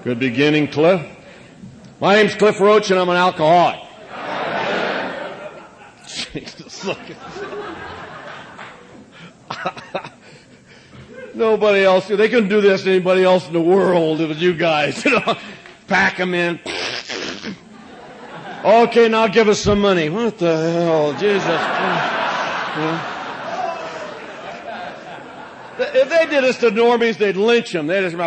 Good beginning, Cliff. My name's Cliff Roach, and I'm an alcoholic. Jesus, look at nobody else. They couldn't do this to anybody else in the world. It was you guys. Pack them in. Okay, now give us some money. What the hell? Jesus. If they did this to normies, they'd lynch them. They'd just,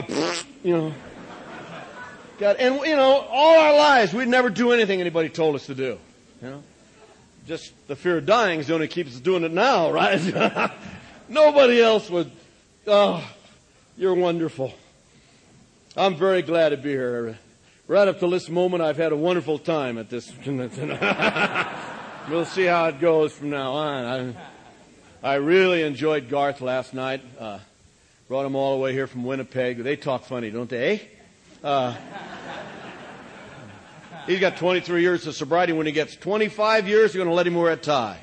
God, and all our lives, we'd never do anything anybody told us to do. Just the fear of dying is the only keeps us doing it now, right? Nobody else would. Oh, you're wonderful. I'm very glad to be here. Right up to this moment, I've had a wonderful time at this. We'll see how it goes from now on. I really enjoyed Garth last night. Brought him all the way here from Winnipeg. They talk funny, don't they? He's got 23 years of sobriety. When he gets 25 years, they're going to let him wear a tie.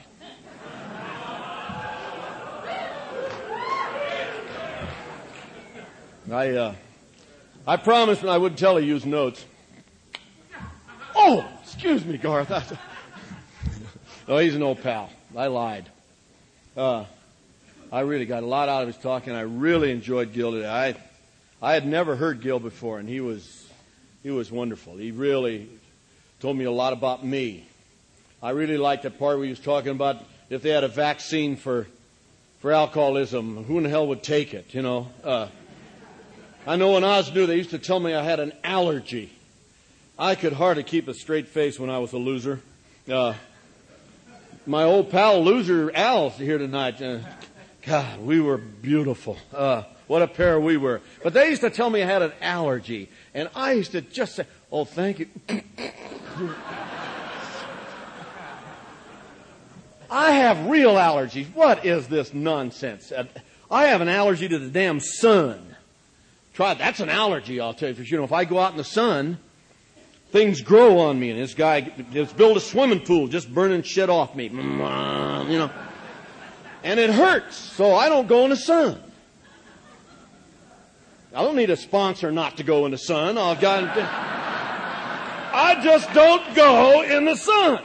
I promised I wouldn't tell he used notes. Oh, excuse me, Garth. Oh, he's an old pal. I lied. I really got a lot out of his talking. I really enjoyed Gil today. I had never heard Gil before, and he was wonderful. He really told me a lot about me. I really liked that part where he was talking about if they had a vaccine for alcoholism, who in the hell would take it, I know when Oz knew, they used to tell me I had an allergy. I could hardly keep a straight face when I was a loser. My old pal, loser Al's here tonight. God, we were beautiful. What a pair we were. But they used to tell me I had an allergy. And I used to just say, oh, thank you. I have real allergies. What is this nonsense? I have an allergy to the damn sun. That's an allergy, I'll tell you for sure. If I go out in the sun, things grow on me. And this guy just built a swimming pool just burning shit off me. And it hurts, so I don't go in the sun. I don't need a sponsor not to go in the sun. I just don't go in the sun.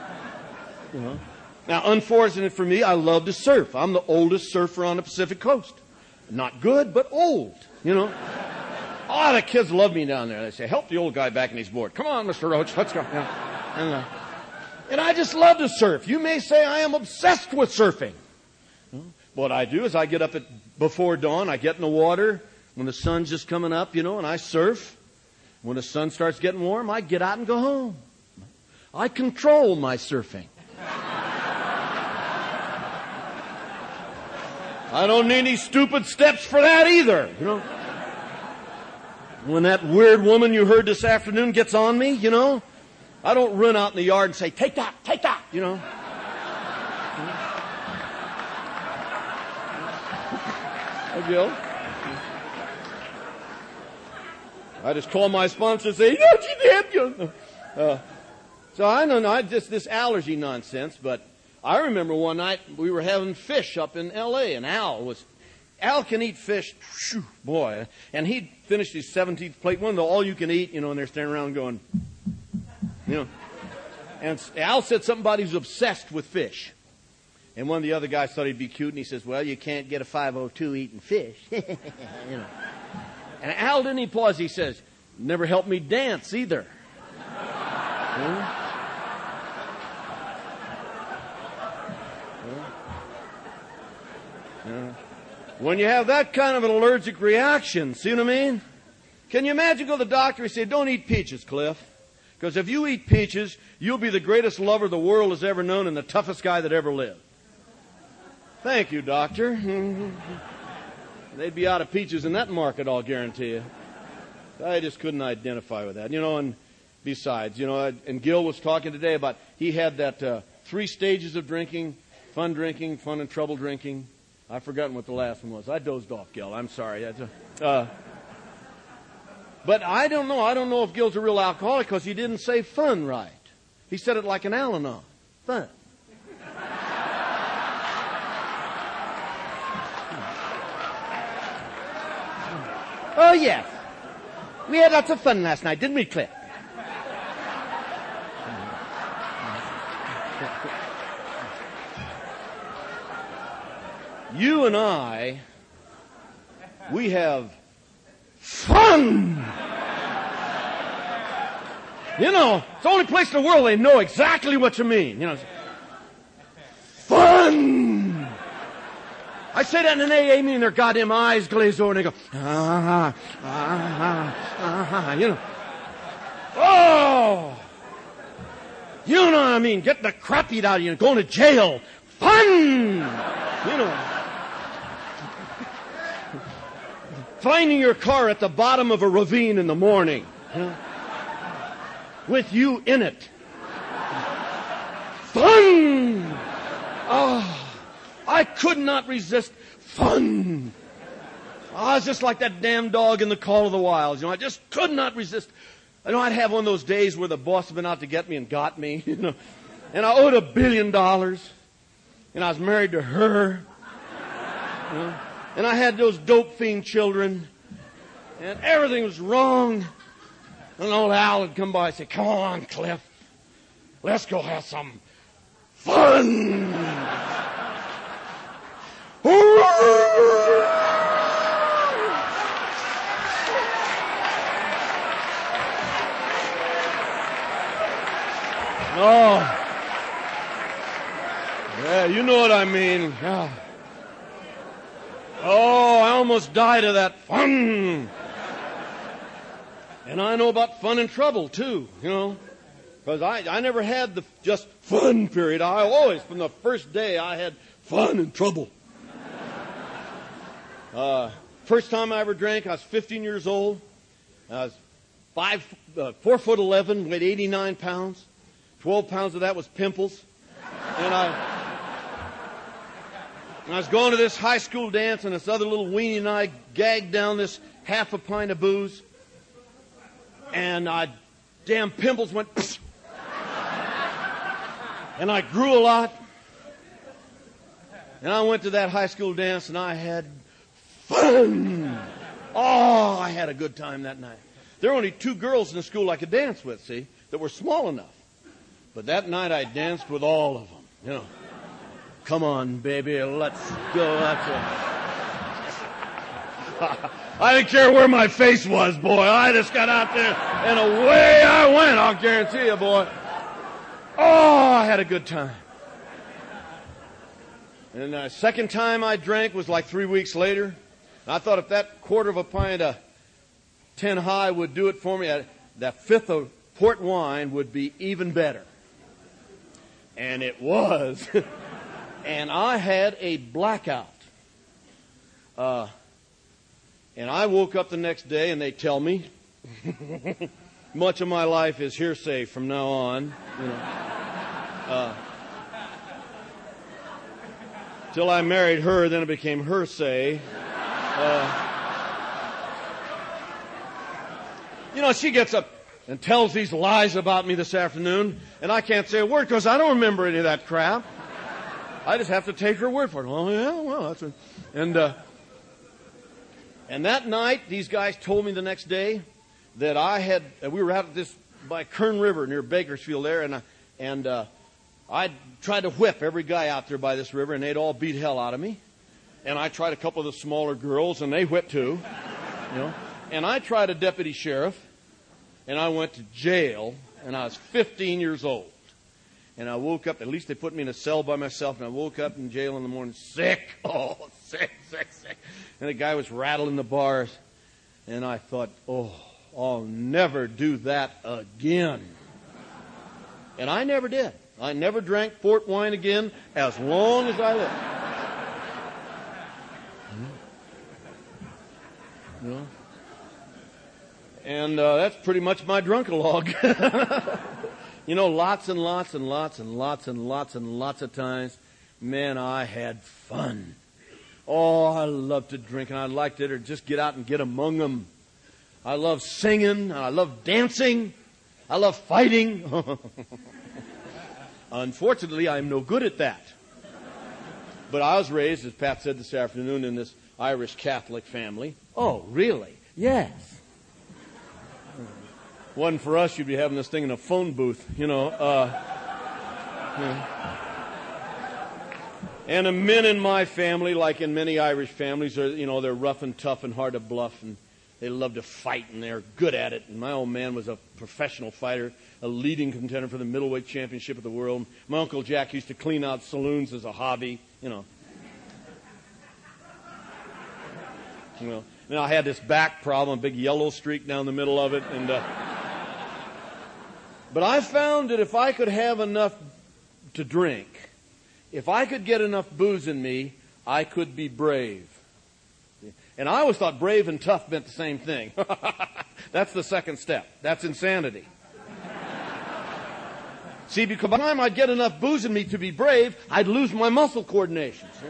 Now, unfortunate for me, I love to surf. I'm the oldest surfer on the Pacific Coast. Not good, but old, Oh, the kids love me down there. They say, help the old guy back in his board. Come on, Mr. Roach, let's go. And I just love to surf. You may say I am obsessed with surfing. What I do is I get up before dawn, I get in the water when the sun's just coming up, and I surf. When the sun starts getting warm, I get out and go home. I control my surfing. I don't need any stupid steps for that either, When that weird woman you heard this afternoon gets on me, I don't run out in the yard and say, take that, Gil. I just call my sponsor and say, yes, you did. So I don't know, this allergy nonsense, but I remember one night we were having fish up in L.A. and Al can eat fish, boy, and he'd finished his 17th plate, one of the all-you-can-eat, and they're standing around going, And Al said something about he's obsessed with fish. And one of the other guys thought he'd be cute, and he says, well, you can't get a 502 eating fish. And Al didn't even pause. He says, never helped me dance either. When you have that kind of an allergic reaction, see what I mean? Can you imagine go to the doctor and say, don't eat peaches, Cliff? Because if you eat peaches, you'll be the greatest lover the world has ever known and the toughest guy that ever lived. Thank you, doctor. They'd be out of peaches in that market, I'll guarantee you. I just couldn't identify with that. And besides, and Gil was talking today about he had that 3 stages of drinking, fun and trouble drinking. I've forgotten what the last one was. I dozed off, Gil. I'm sorry. But I don't know. I don't know if Gil's a real alcoholic because he didn't say fun right. He said it like an Al-Anon. Fun. Oh, yes. We had lots of fun last night, didn't we, Cliff? You and I, we have fun. You know, it's the only place in the world they know exactly what you mean. You know, fun. I say that in an AA meeting, their goddamn eyes glaze over and they go, you know. Oh! You know what I mean? Getting the crap beat out of you and going to jail. Fun! You know. Finding your car at the bottom of a ravine in the morning. You know? With you in it. Fun! Oh, I could not resist fun. I was just like that damn dog in the Call of the Wilds. You know, I just could not resist. I know I'd have one of those days where the boss had been out to get me and got me, you know. And I owed $1 billion. And I was married to her. You know. And I had those dope fiend children. And everything was wrong. And old Al would come by and say, come on, Cliff. Let's go have some fun. Oh. Yeah, you know what I mean. Yeah. Oh, I almost died of that fun. And I know about fun and trouble, too, you know. Because I never had the just fun period. I always, from the first day, I had fun and trouble. First time I ever drank, I was 15 years old. I was 4'11", weighed 89 pounds. 12 pounds of that was pimples. And I was going to this high school dance, and this other little weenie and I gagged down this half a pint of booze. And damn pimples went, psh. And I grew a lot. And I went to that high school dance, and I had fun. Oh, I had a good time that night. There were only 2 girls in the school I could dance with, see, that were small enough. But that night I danced with all of them, you know. Come on, baby, let's go. I didn't care where my face was, boy. I just got out there, and away I went, I'll guarantee you, boy. Oh, I had a good time. And the second time I drank was like 3 weeks later. And I thought if that quarter of a pint of 10 High would do it for me, that fifth of port wine would be even better. And it was. And I had a blackout. And I woke up the next day, and they tell me, much of my life is hearsay from now on. You know. Till I married her, then it became her say. You know, she gets up and tells these lies about me this afternoon, and I can't say a word because I don't remember any of that crap. I just have to take her word for it. Oh, yeah, well, that's it. And that night, these guys told me the next day that we were out at this by Kern River near Bakersfield there, and I tried to whip every guy out there by this river, and they'd all beat hell out of me. And I tried a couple of the smaller girls, and they whipped too. You know. And I tried a deputy sheriff, and I went to jail, and I was 15 years old. And I woke up, at least they put me in a cell by myself, and I woke up in jail in the morning sick. Oh, sick. And the guy was rattling the bars. And I thought, oh, I'll never do that again. And I never did. I never drank port wine again as long as I lived. You know? And that's pretty much my drunk-a-log. You know, lots and lots and lots and lots and lots and lots of times, man, I had fun. Oh, I loved to drink, and I liked it, or just get out and get among them. I love singing, I love dancing, I love fighting. Unfortunately, I'm no good at that. But I was raised, as Pat said this afternoon, in this Irish Catholic family. Oh, really? Yes. Wasn't for us, you'd be having this thing in a phone booth, you know. And the men in my family, like in many Irish families, are, you know, they're rough and tough and hard to bluff, and they love to fight, and they're good at it. And my old man was a professional fighter, a leading contender for the middleweight championship of the world. My Uncle Jack used to clean out saloons as a hobby, you know. Well, now I had this back problem, a big yellow streak down the middle of it, and but I found that if I could have enough to drink, if I could get enough booze in me, I could be brave. And I always thought brave and tough meant the same thing. That's the second step. That's insanity. See, because by the time I'd get enough booze in me to be brave, I'd lose my muscle coordination. See?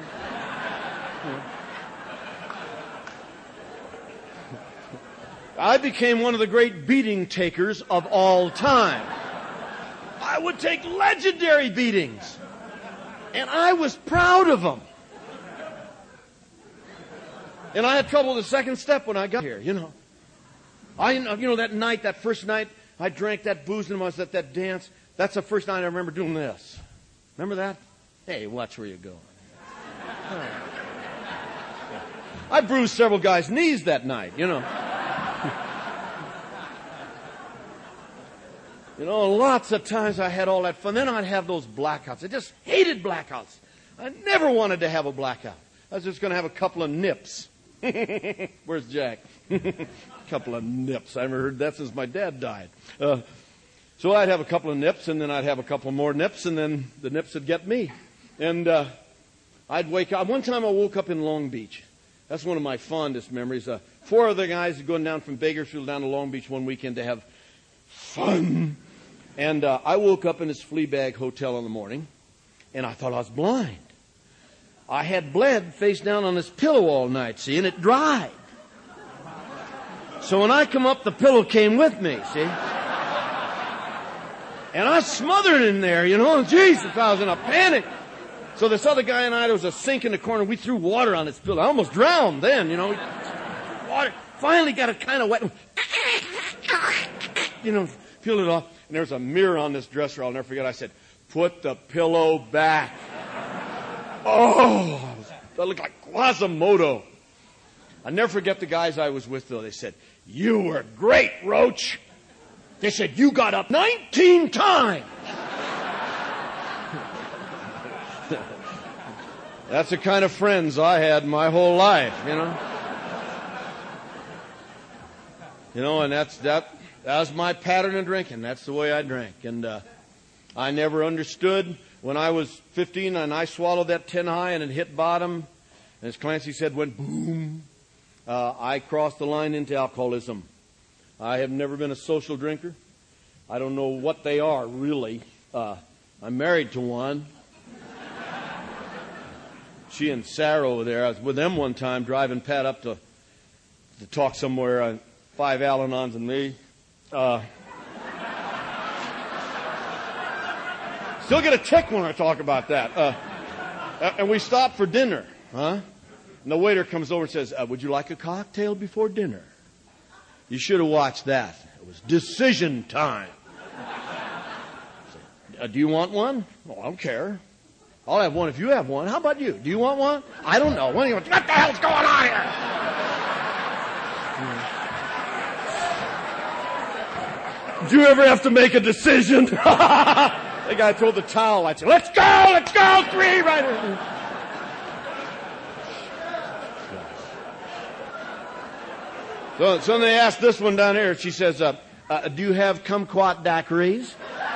I became one of the great beating takers of all time. I would take legendary beatings. And I was proud of them. And I had trouble with the second step when I got here, you know. That first night, I drank that booze and I was at that dance. That's the first night I remember doing this. Remember that? Hey, watch where you go. I bruised several guys' knees that night, you know. You know, lots of times I had all that fun. Then I'd have those blackouts. I just hated blackouts. I never wanted to have a blackout. I was just going to have a couple of nips. Where's Jack? A couple of nips. I haven't heard that since my dad died. So I'd have a couple of nips, and then I'd have a couple more nips, and then the nips would get me. And I'd wake up. One time I woke up in Long Beach. That's one of my fondest memories. 4 other guys going down from Bakersfield down to Long Beach one weekend to have fun. And I woke up in this flea bag hotel in the morning, and I thought I was blind. I had bled face down on this pillow all night, see, and it dried. So when I come up, the pillow came with me, see. And I smothered in there, you know, and Jesus, I was in a panic. So this other guy and I, there was a sink in the corner. We threw water on this pillow. I almost drowned then, you know. Water. Finally got it kind of wet. You know, peeled it off. And there was a mirror on this dresser. I'll never forget. I said, "Put the pillow back." Oh, that looked like Quasimodo. I'll never forget the guys I was with, though. They said, "You were great, Roach." They said, "You got up 19 times." That's the kind of friends I had my whole life, you know. You know, and that was my pattern of drinking. That's the way I drank. And I never understood when I was 15 and I swallowed that 10 high and it hit bottom. And as Clancy said, went boom. I crossed the line into alcoholism. I have never been a social drinker. I don't know what they are, really. I'm married to one. She and Sarah over there. I was with them one time driving Pat up to talk somewhere. 5 Al-Anons and me. Still get a tick when I talk about that. And we stopped for dinner. And the waiter comes over and says, "Would you like a cocktail before dinner?" You should have watched that. It was decision time. Do you want one? Oh, I don't care. I'll have one if you have one. How about you? Do you want one? I don't know. What the hell's going on here? Did you ever have to make a decision? The guy threw the towel. I said, let's go, 3 right here. So they asked this one down here. She says, do you have kumquat daiquiris?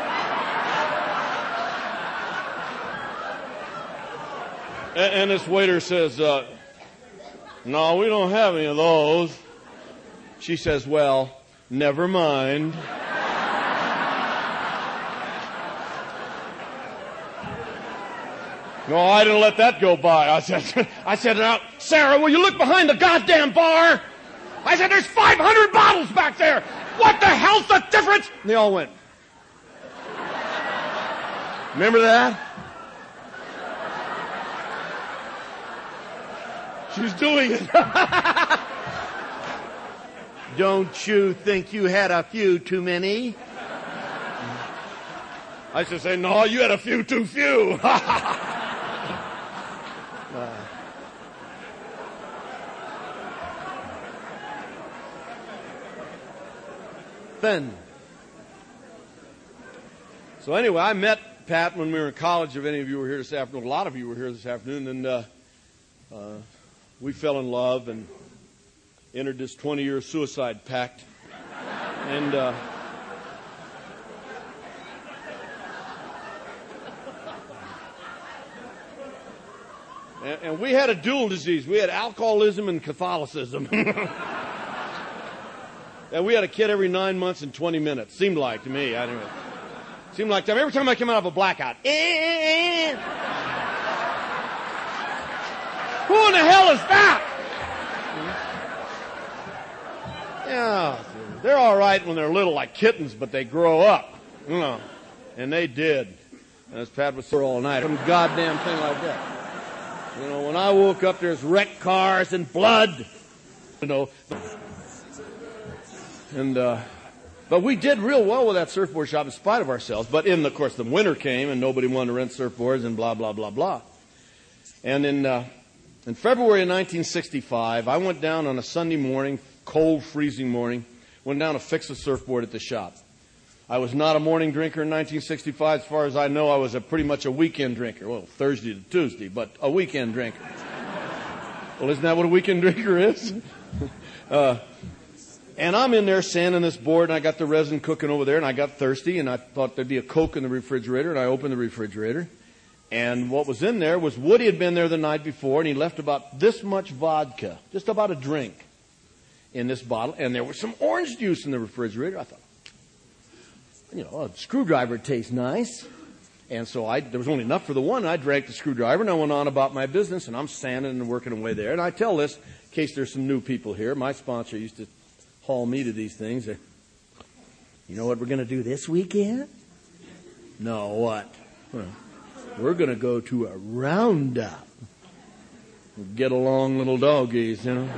And this waiter says, no, we don't have any of those. She says, well, never mind. No, I didn't let that go by. I said, now, Sarah, will you look behind the goddamn bar? I said, there's 500 bottles back there. What the hell's the difference? And they all went. Remember that? She's doing it. Don't you think you had a few too many? I should say, no, you had a few too few. Then. So anyway, I met Pat when we were in college. If any of you were here this afternoon, a lot of you were here this afternoon, and we fell in love and entered this 20-year suicide pact. And we had a dual disease. We had alcoholism and Catholicism. And we had a kid every 9 months and 20 minutes. Seemed like to me. I don't know. Seemed like time. Every time I came out of a blackout. Who in the hell is that? Yeah. They're all right when they're little like kittens, but they grow up. You know. And they did. And as Pat was there all night. Some goddamn thing like that. You know, when I woke up, there's wrecked cars and blood. You know. But we did real well with that surfboard shop in spite of ourselves. But of course, the winter came and nobody wanted to rent surfboards and blah, blah, blah, blah. And in February of 1965, I went down on a Sunday morning, cold, freezing morning, went down to fix a surfboard at the shop. I was not a morning drinker in 1965. As far as I know, I was pretty much a weekend drinker. Well, Thursday to Tuesday, but a weekend drinker. Well, isn't that what a weekend drinker is? And I'm in there sanding this board, and I got the resin cooking over there, and I got thirsty, and I thought there'd be a Coke in the refrigerator, and I opened the refrigerator. And what was in there was Woody had been there the night before, and he left about this much vodka, just about a drink, in this bottle. And there was some orange juice in the refrigerator. I thought, you know, a screwdriver tastes nice. And so there was only enough for the one. I drank the screwdriver, and I went on about my business, and I'm sanding and working away there. And I tell this, in case there's some new people here. My sponsor used to haul me to these things. You know what we're going to do this weekend? No, what? Well, we're going to go to a roundup. Get along, little doggies, you know.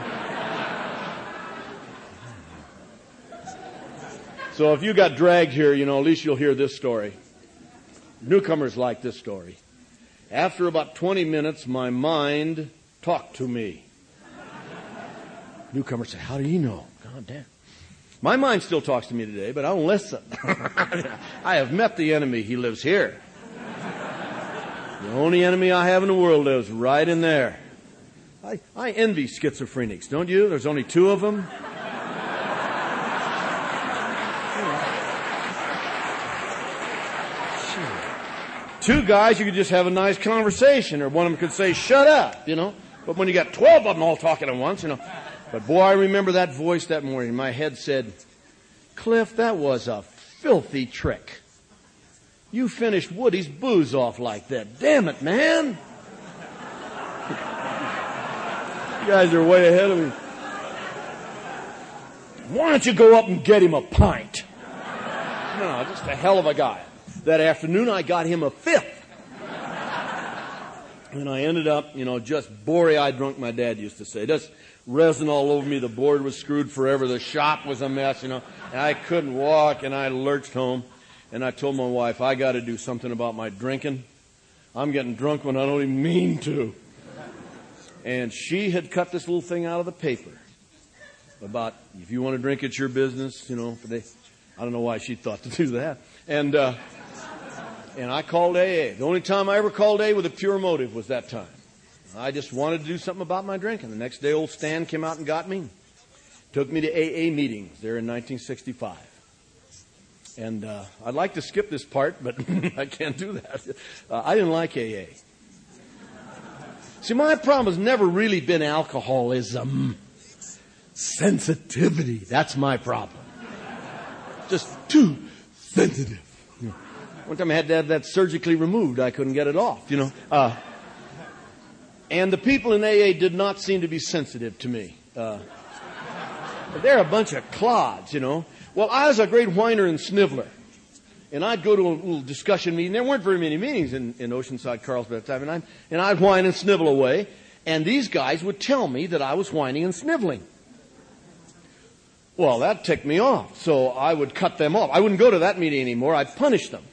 So if you got dragged here, you know, at least you'll hear this story. Newcomers like this story. After about 20 minutes, my mind talked to me. Newcomers say, how do you know? God damn. My mind still talks to me today, but I don't listen. I have met the enemy. He lives here. The only enemy I have in the world lives right in there. I envy schizophrenics, don't you? There's only 2 of them. Two guys, you could just have a nice conversation, or one of them could say, shut up, you know. But when you got 12 of them all talking at once, you know. But boy, I remember that voice that morning. My head said, Cliff, that was a filthy trick. You finished Woody's booze off like that. Damn it, man. You guys are way ahead of me. Why don't you go up and get him a pint? No, just a hell of a guy. That afternoon, I got him a 5th. And I ended up, you know, just bory-eyed drunk, my dad used to say. Just resin all over me. The board was screwed forever. The shop was a mess, you know. And I couldn't walk, and I lurched home. And I told my wife, I got to do something about my drinking. I'm getting drunk when I don't even mean to. And she had cut this little thing out of the paper about, if you want to drink, it's your business, you know. I don't know why she thought to do that. And I called AA. The only time I ever called AA with a pure motive was that time. I just wanted to do something about my drinking. The next day, old Stan came out and got me. Took me to AA meetings there in 1965. And I'd like to skip this part, but I can't do that. I didn't like AA. See, my problem has never really been alcoholism. Sensitivity. That's my problem. Just too sensitive. One time I had to have that surgically removed. I couldn't get it off, you know. And the people in AA did not seem to be sensitive to me. They're a bunch of clods, you know. Well, I was a great whiner and sniveler. And I'd go to a little discussion meeting. There weren't very many meetings in Oceanside, Carlsbad at the time. And I'd whine and snivel away. And these guys would tell me that I was whining and sniveling. Well, that ticked me off, so I would cut them off. I wouldn't go to that meeting anymore. I'd punish them.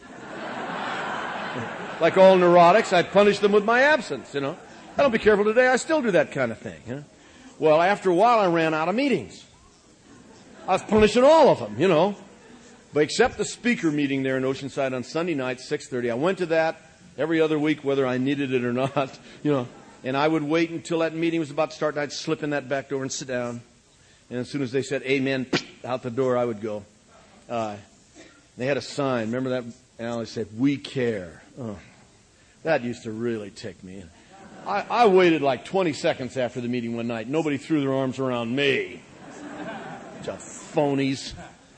Like all neurotics, I'd punish them with my absence, I don't be careful today. I still do that kind of thing. Well, after a while, I ran out of meetings. I was punishing all of them, But except the speaker meeting there in Oceanside on Sunday night, 6:30. I went to that every other week, whether I needed it or not, And I would wait until that meeting was about to start, and I'd slip in that back door and sit down. And as soon as they said amen, out the door I would go. They had a sign. Remember that? And they said, "We care." Oh, that used to really tick me. I waited like 20 seconds after the meeting one night. Nobody threw their arms around me. Bunch of phonies.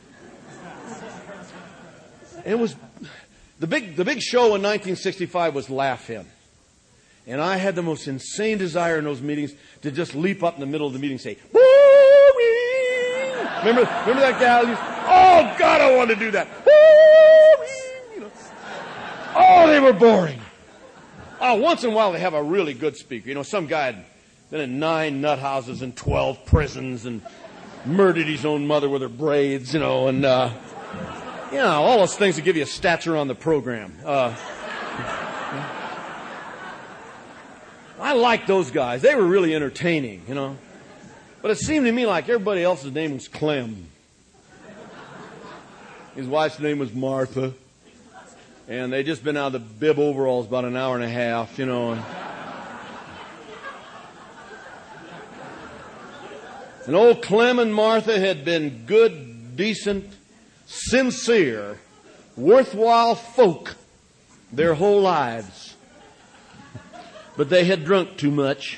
And it was the big show in 1965 was Laugh In. And I had the most insane desire in those meetings to just leap up in the middle of the meeting and say, "Woo-wee!" Remember that gal? Oh, God, I wanted to do that. Woo-wee! Oh, they were boring. Oh, once in a while they have a really good speaker. Some guy had been in 9 nut houses and 12 prisons and murdered his own mother with her braids, and all those things that give you a stature on the program. I liked those guys. They were really entertaining, But it seemed to me like everybody else's name was Clem. His wife's name was Martha. And they'd just been out of the bib overalls about an hour and a half, And old Clem and Martha had been good, decent, sincere, worthwhile folk their whole lives. But they had drunk too much.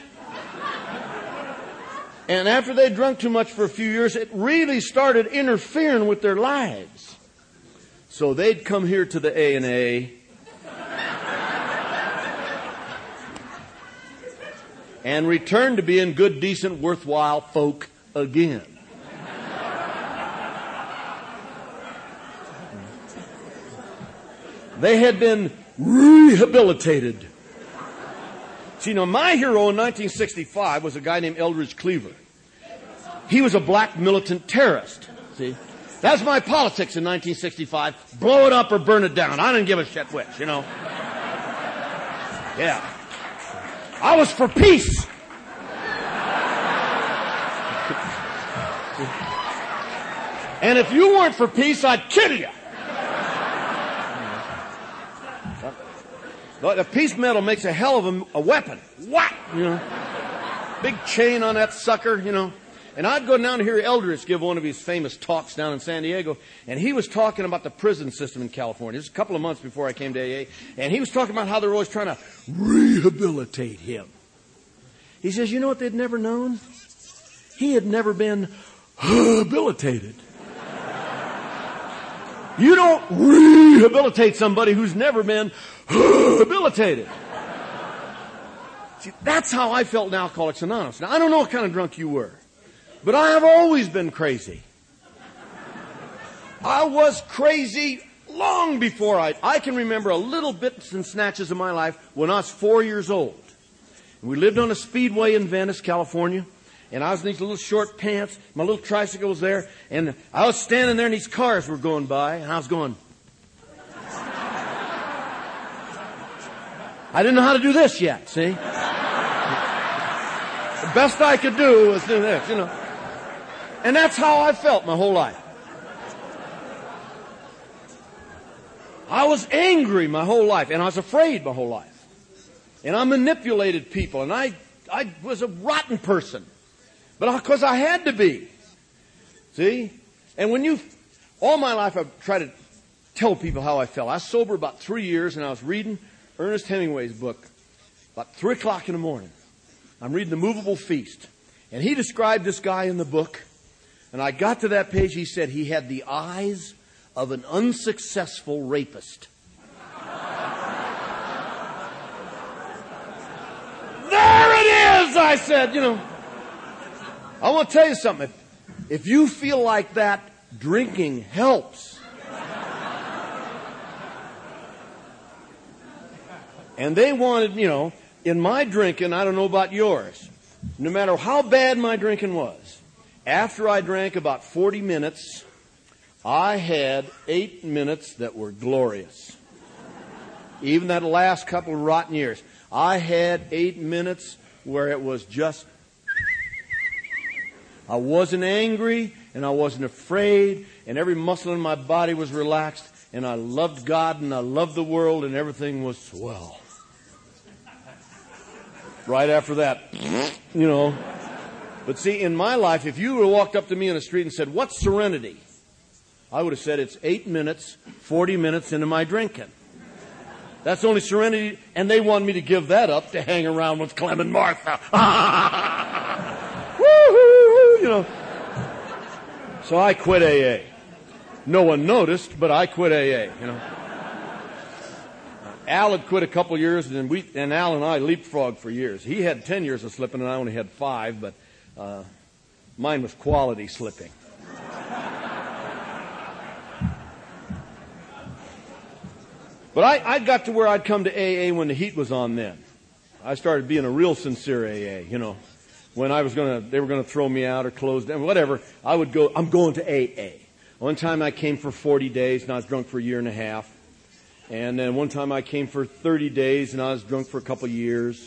And after they'd drunk too much for a few years, it really started interfering with their lives. So they'd come here to the A&A and return to being good, decent, worthwhile folk again. They had been rehabilitated. See, my hero in 1965 was a guy named Eldridge Cleaver. He was a black militant terrorist. See, that's my politics in 1965. Blow it up or burn it down. I didn't give a shit which, Yeah. I was for peace. And if you weren't for peace, I'd kill you. The peace medal makes a hell of a weapon. What? Big chain on that sucker, And I'd go down to hear Eldridge give one of his famous talks down in San Diego, and he was talking about the prison system in California. This was a couple of months before I came to AA, and he was talking about how they were always trying to rehabilitate him. He says, you know what they'd never known? He had never been rehabilitated. You don't rehabilitate somebody who's never been rehabilitated. See, that's how I felt in Alcoholics Anonymous. Now, I don't know what kind of drunk you were, but I have always been crazy. I was crazy long before I can remember a little bits and snatches of my life when I was 4 years old. And we lived on a speedway in Venice, California. And I was in these little short pants. My little tricycle was there. And I was standing there and these cars were going by. And I was going. I didn't know how to do this yet, see? The best I could do was do this, And that's how I felt my whole life. I was angry my whole life. And I was afraid my whole life. And I manipulated people. And I was a rotten person. But because I had to be. See? And all my life I've tried to tell people how I felt. I was sober about 3 years and I was reading Ernest Hemingway's book about 3 o'clock in the morning. I'm reading The Movable Feast. And he described this guy in the book. And I got to that page, he said he had the eyes of an unsuccessful rapist. There it is, I said, I want to tell you something. If you feel like that, drinking helps. And they wanted, in my drinking, I don't know about yours, no matter how bad my drinking was, After I drank about 40 minutes, I had 8 minutes that were glorious. Even that last couple of rotten years. I had 8 minutes where it was just... I wasn't angry, and I wasn't afraid, and every muscle in my body was relaxed, and I loved God, and I loved the world, and everything was swell. Right after that, you know. But see, in my life, if you would have walked up to me in the street and said, "What's serenity?" I would have said, "It's 8 minutes, 40 minutes into my drinking." That's the only serenity, and they want me to give that up to hang around with Clem and Martha. Woo-hoo, you know. So I quit AA. No one noticed, but I quit AA, you know. Al had quit a couple years, and Al and I leapfrogged for years. He had 10 years of slipping, and I only had 5, but mine was quality slipping. But I got to where I'd come to AA when the heat was on then. I started being a real sincere AA, you know. When they were gonna throw me out or close down, whatever, I would go, I'm going to AA. One time I came for 40 days and I was drunk for a year and a half. And then one time I came for 30 days and I was drunk for a couple of years.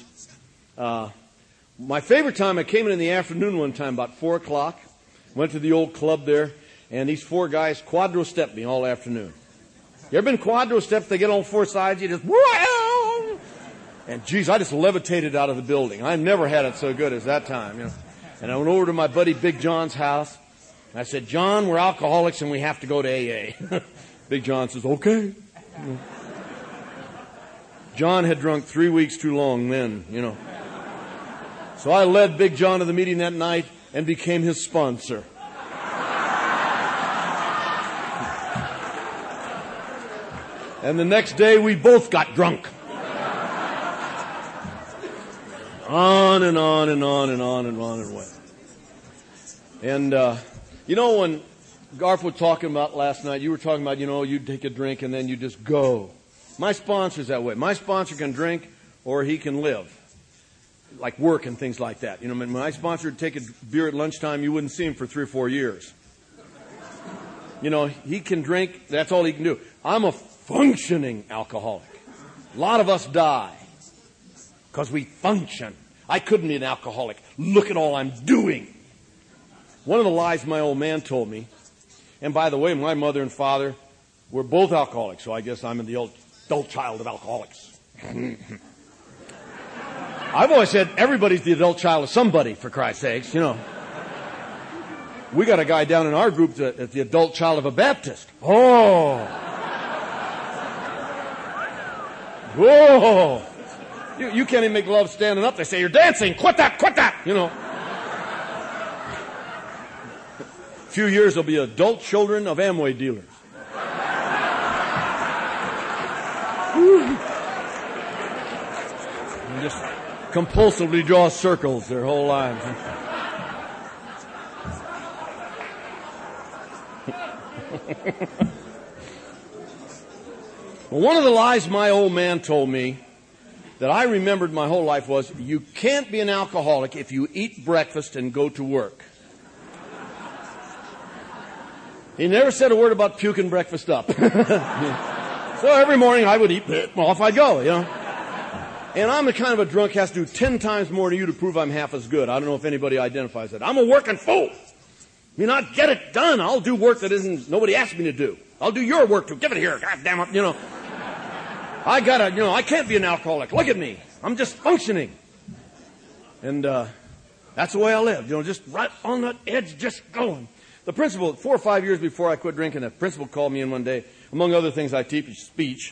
My favorite time, I came in the afternoon one time, about 4 o'clock. Went to the old club there, and these 4 guys quadro-stepped me all afternoon. You ever been quadro-stepped? They get on 4 sides, you just, wow! And geez, I just levitated out of the building. I never had it so good as that time, you know. And I went over to my buddy Big John's house. And I said, "John, we're alcoholics and we have to go to AA." Big John says, "Okay." John had drunk 3 weeks too long then, you know. So I led Big John to the meeting that night and became his sponsor. And the next day we both got drunk. On and on and on and on and on and went. And, you know, when Garth was talking about last night, you were talking about, you know, you take a drink and then you just go. My sponsor's that way. My sponsor can drink or he can live. Like work and things like that. You know, when my sponsor would take a beer at lunchtime, you wouldn't see him for 3 or 4 years. You know, he can drink, that's all he can do. I'm a functioning alcoholic. A lot of us die because we function. I couldn't be an alcoholic. Look at all I'm doing. One of the lies my old man told me, and by the way, my mother and father were both alcoholics, so I guess I'm the adult child of alcoholics. I've always said everybody's the adult child of somebody, for Christ's sakes, you know. We got a guy down in our group that's the adult child of a Baptist. Oh. Whoa. You can't even make love standing up. They say, "You're dancing. Quit that, you know. A few years they'll be adult children of Amway dealers. And just compulsively draw circles their whole lives. Well, one of the lies my old man told me that I remembered my whole life was, you can't be an alcoholic if you eat breakfast and go to work. He never said a word about puking breakfast up. So every morning I would eat, off I go, you know. And I'm the kind of a drunk has to do 10 times more to you to prove I'm half as good. I don't know if anybody identifies that. I'm a working fool. I mean, I'll get it done. I'll do work that nobody asked me to do. I'll do your work too. Give it here. God damn it, you know. I can't be an alcoholic. Look at me. I'm just functioning. And that's the way I lived, you know, just right on the edge, just going. The principal, 4 or 5 years before I quit drinking, the principal called me in one day. Among other things, I teach speech.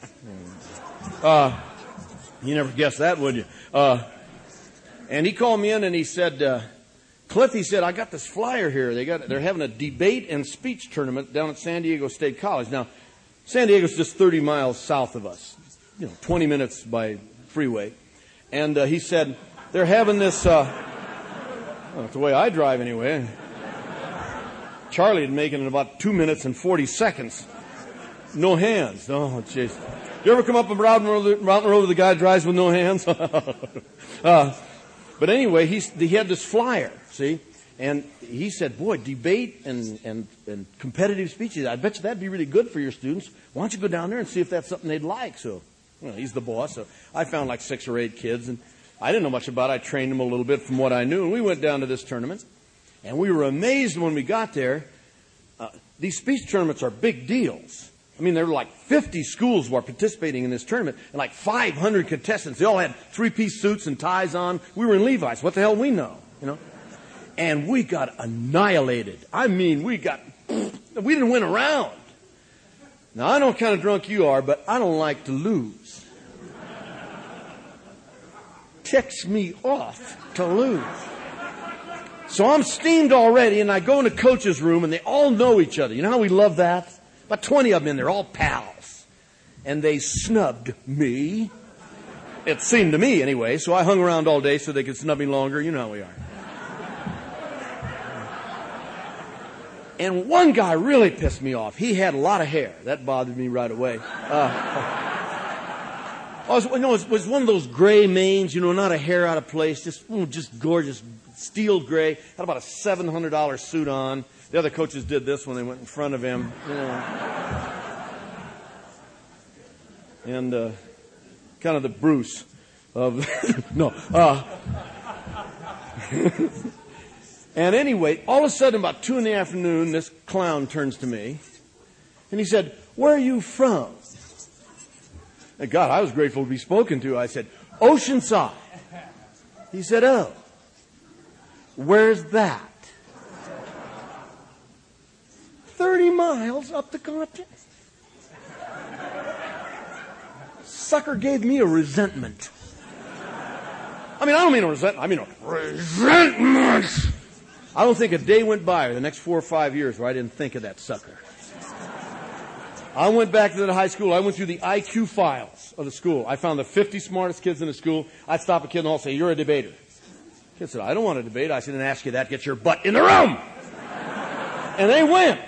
You never guessed that, would you? And he called me in and he said, "Cliff," he said, "I got this flyer here. They're having a debate and speech tournament down at San Diego State College." Now, San Diego's just 30 miles south of us, 20 minutes by freeway. And he said, they're having this, well, that's the way I drive anyway. Charlie had making it in about 2 minutes and 40 seconds. No hands. Oh, jeez. You ever come up a mountain road where the guy drives with no hands? But anyway, he had this flyer, see? And he said, boy, debate and competitive speeches, I bet you that'd be really good for your students. Why don't you go down there and see if that's something they'd like? So, he's the boss. So I found like 6 or 8 kids, and I didn't know much about it. I trained them a little bit from what I knew, and we went down to this tournament. And we were amazed when we got there. These speech tournaments are big deals. I mean, there were like 50 schools were participating in this tournament, and like 500 contestants. They all had 3-piece suits and ties on. We were in Levi's. What the hell we know, And we got annihilated. I mean, we didn't win a round. Now, I know what kind of drunk you are, but I don't like to lose. Ticks me off to lose. So I'm steamed already, and I go in the coach's room, and they all know each other. You know how we love that? About 20 of them in there, all pals. And they snubbed me. It seemed to me, anyway, so I hung around all day so they could snub me longer. You know how we are. And one guy really pissed me off. He had a lot of hair. That bothered me right away. It was one of those gray manes, not a hair out of place, just gorgeous, steel gray. Had about a $700 suit on. The other coaches did this when they went in front of him. And kind of the Bruce of... no. And anyway, all of a sudden, about 2 PM, this clown turns to me, and he said, "Where are you from?" And God, I was grateful to be spoken to. I said, "Oceanside." He said, "Oh, where's that?" 30 miles up the continent. Sucker gave me a resentment. I mean, I don't mean a resentment. I mean a resentment. I don't think a day went by the next 4 or 5 years where I didn't think of that sucker. I went back to the high school. I went through the IQ files of the school. I found the 50 smartest kids in the school. I'd stop a kid in the hall and say, "You're a debater." The kid said, "I don't want to debate." I said, "Didn't ask you that. Get your butt in the room." And they went.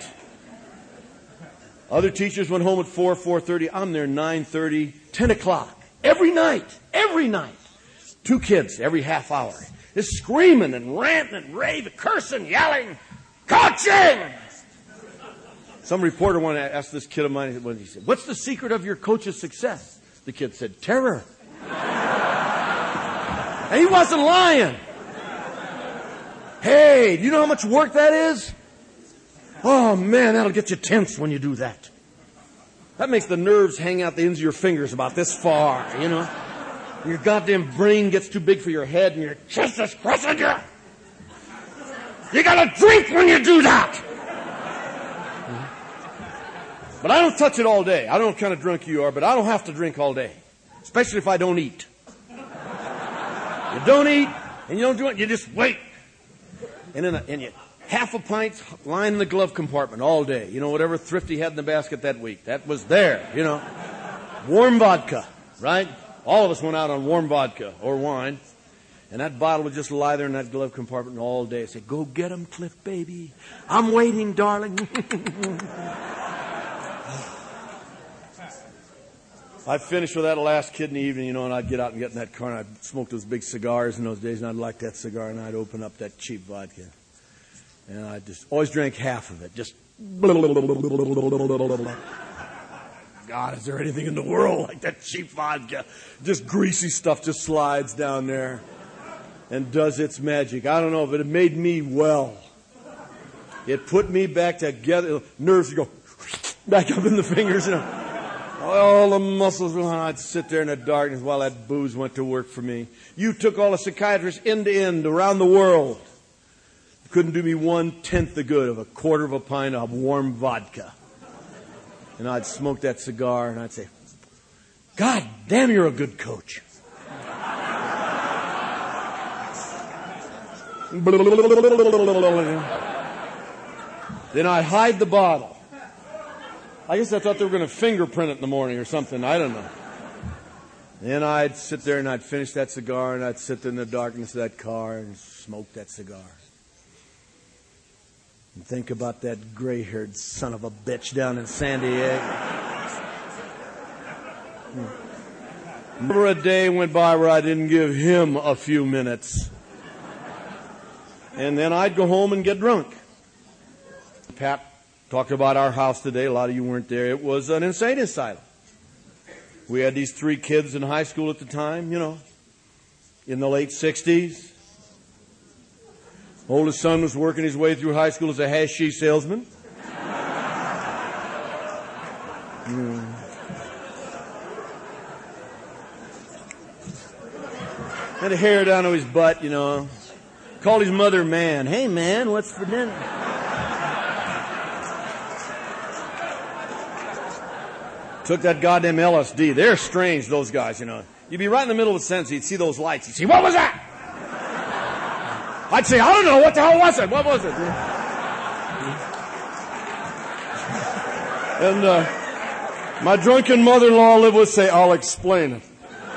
Other teachers went home at 4, 4:30. I'm there 9:30, 10 o'clock. Every night. 2 kids every half hour. Just screaming and ranting and raving, cursing, yelling, coaching. Some reporter wanted to ask this kid of mine, he said, "What's the secret of your coach's success?" The kid said, "Terror." And he wasn't lying. Hey, do you know how much work that is? Oh, man, that'll get you tense when you do that. That makes the nerves hang out the ends of your fingers about this far, Your goddamn brain gets too big for your head and your chest is crushing you. You gotta drink when you do that. But I don't touch it all day. I don't know what kind of drunk you are, but I don't have to drink all day. Especially if I don't eat. You don't eat and you don't do it, you just wait. And you half a pint lying in the glove compartment all day. Whatever Thrifty had in the basket that week. That was there, Warm vodka, right? All of us went out on warm vodka or wine. And that bottle would just lie there in that glove compartment all day. I'd say, "Go get 'em, Cliff, baby. I'm waiting, darling." I'd finish with that last kid in the evening, and I'd get out and get in that car, and I'd smoke those big cigars in those days, and I'd light that cigar, and I'd open up that cheap vodka. And I just always drank half of it. Just... God, is there anything in the world like that cheap vodka? Just greasy stuff just slides down there and does its magic. I don't know, but it made me well. It put me back together. Nerves go back up in the fingers, All the muscles. I'd sit there in the darkness while that booze went to work for me. You took all the psychiatrists end to end around the world. Couldn't do me 1/10 the good of a quarter of a pint of warm vodka. And I'd smoke that cigar and I'd say, "God damn, you're a good coach." Then I'd hide the bottle. I guess I thought they were going to fingerprint it in the morning or something. I don't know. Then I'd sit there and I'd finish that cigar and I'd sit there in the darkness of that car and smoke that cigar. And think about that gray-haired son of a bitch down in San Diego. Never a day went by where I didn't give him a few minutes. And then I'd go home and get drunk. Pat talked about our house today. A lot of you weren't there. It was an insane asylum. We had these 3 kids in high school at the time, in the late 60s. Oldest son was working his way through high school as a hashish salesman. Had a hair down to his butt, Called his mother man. Hey, man, what's for dinner? Took that goddamn LSD. They're strange, those guys, You'd be right in the middle of a sentence. You'd see those lights. You'd say, what was that? I'd say, I don't know. What the hell was it? What was it? And my drunken mother-in-law would say, I'll explain it.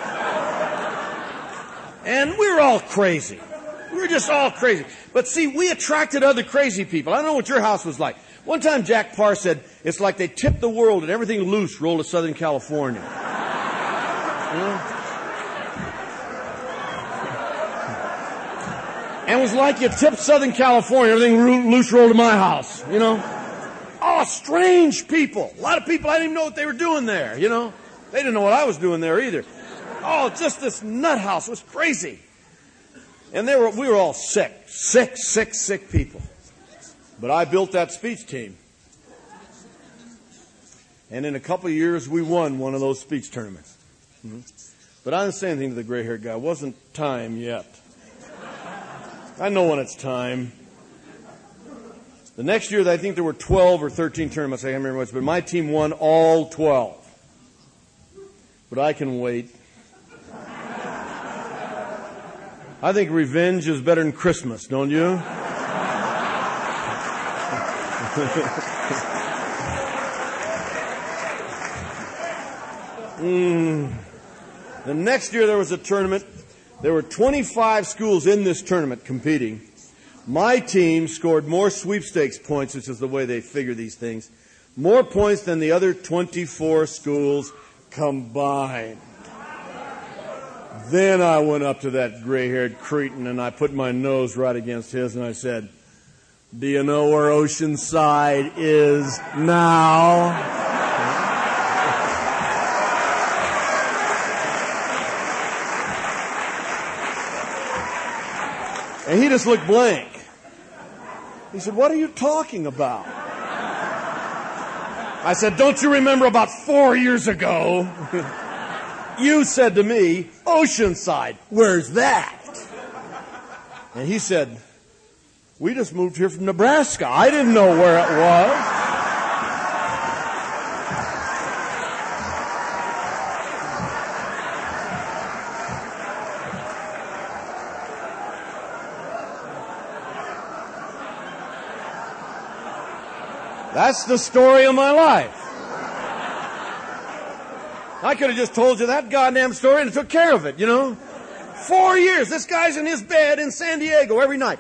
And we were all crazy. We were just all crazy. But see, we attracted other crazy people. I don't know what your house was like. One time Jack Parr said, it's like they tipped the world and everything loose rolled to Southern California. And it was like you tipped Southern California, everything loose rolled to my house, Oh, strange people. A lot of people, I didn't even know what they were doing there, They didn't know what I was doing there either. Oh, just this nut house. It was crazy. And we were all sick people. But I built that speech team. And in a couple of years, we won one of those speech tournaments. But I didn't say anything to the gray-haired guy. It wasn't time yet. I know when it's time. The next year, I think there were 12 or 13 tournaments. I can't remember which, but my team won all 12. But I can wait. I think revenge is better than Christmas, don't you? The next year there was a tournament. There were 25 schools in this tournament competing. My team scored more sweepstakes points, which is the way they figure these things, more points than the other 24 schools combined. Then I went up to that gray-haired cretin and I put my nose right against his and I said, do you know where Oceanside is now? And he just looked blank. He said, what are you talking about? I said, don't you remember about 4 years ago? You said to me, Oceanside, where's that? And he said, we just moved here from Nebraska. I didn't know where it was. That's the story of my life. I could have just told you that goddamn story and took care of it, 4 years. This guy's in his bed in San Diego every night.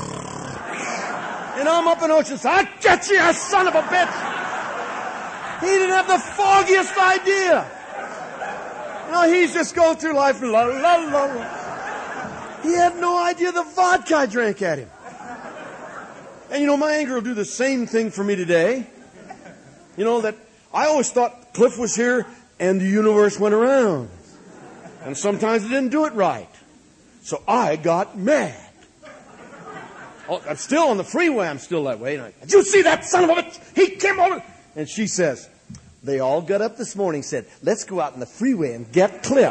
And I'm up in Oceanside. I get you, son of a bitch. He didn't have the foggiest idea. He's just going through life. La, la, la, la. He had no idea the vodka I drank at him. And my anger will do the same thing for me today. That I always thought Cliff was here and the universe went around. And sometimes it didn't do it right. So I got mad. Oh, I'm still on the freeway. I'm still that way. Did you see that son of a bitch? He came over. And she says, they all got up this morning and said, let's go out in the freeway and get Cliff.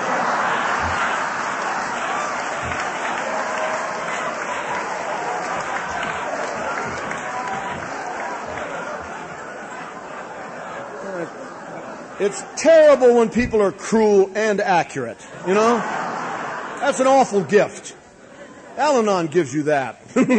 It's terrible when people are cruel and accurate, That's an awful gift. Al-Anon gives you that.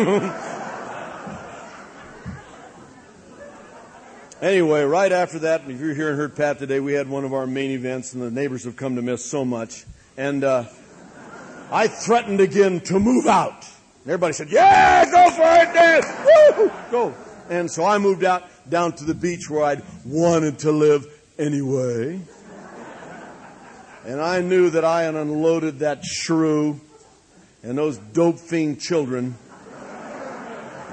Anyway, right after that, if you're here and heard Pat today, we had one of our main events, and the neighbors have come to miss so much. And I threatened again to move out. And everybody said, yeah, go for it, Dad. Woo! Go. And so I moved out down to the beach where I'd wanted to live anyway. And I knew that I had unloaded that shrew and those dope fiend children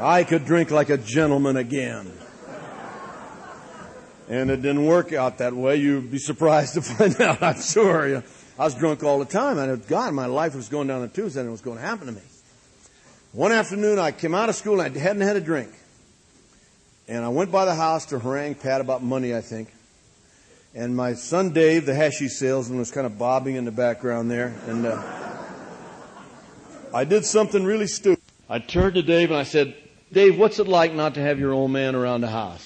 I could drink like a gentleman again. And it didn't work out that way. You'd be surprised to find out, I'm sure. I was drunk all the time. God, my life was going down the tubes and it was going to happen to me. One afternoon, I came out of school and I hadn't had a drink. And I went by the house to harangue Pat about money, I think. And my son Dave, the hashish salesman, was kind of bobbing in the background there. And I did something really stupid. I turned to Dave and I said, Dave, what's it like not to have your old man around the house?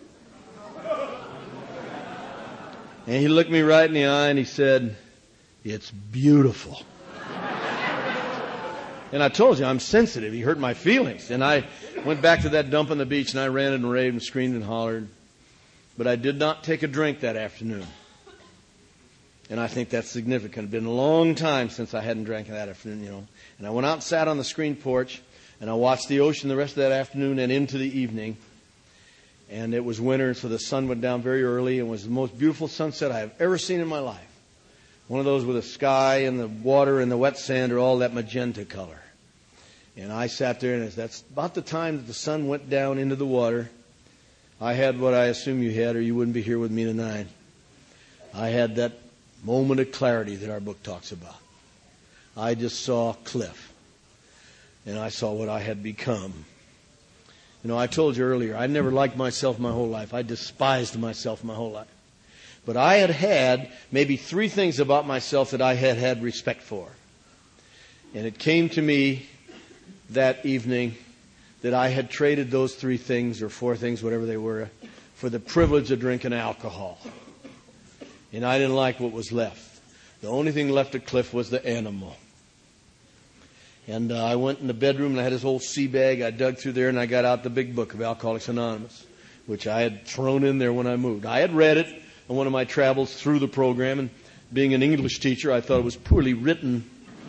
And he looked me right in the eye and he said, it's beautiful. And I told you, I'm sensitive. He hurt my feelings. And I went back to that dump on the beach and I ranted and raved and screamed and hollered. But I did not take a drink that afternoon. And I think that's significant. It's been a long time since I hadn't drank that afternoon, And I went out and sat on the screen porch and I watched the ocean the rest of that afternoon and into the evening. And it was winter, so the sun went down very early. It was the most beautiful sunset I have ever seen in my life. One of those where the sky and the water and the wet sand are all that magenta color. And I sat there, and that's about the time that the sun went down into the water. I had what I assume you had, or you wouldn't be here with me tonight. I had that moment of clarity that our book talks about. I just saw Cliff. And I saw what I had become. I told you earlier, I never liked myself my whole life. I despised myself my whole life. But I had maybe 3 things about myself that I had respect for. And it came to me that evening that I had traded those 3 things or 4 things, whatever they were, for the privilege of drinking alcohol. And I didn't like what was left. The only thing left at Cliff was the animal. And I went in the bedroom and I had this old sea bag. I dug through there and I got out the big book of Alcoholics Anonymous, which I had thrown in there when I moved. I had read it on one of my travels through the program, and being an English teacher, I thought it was poorly written.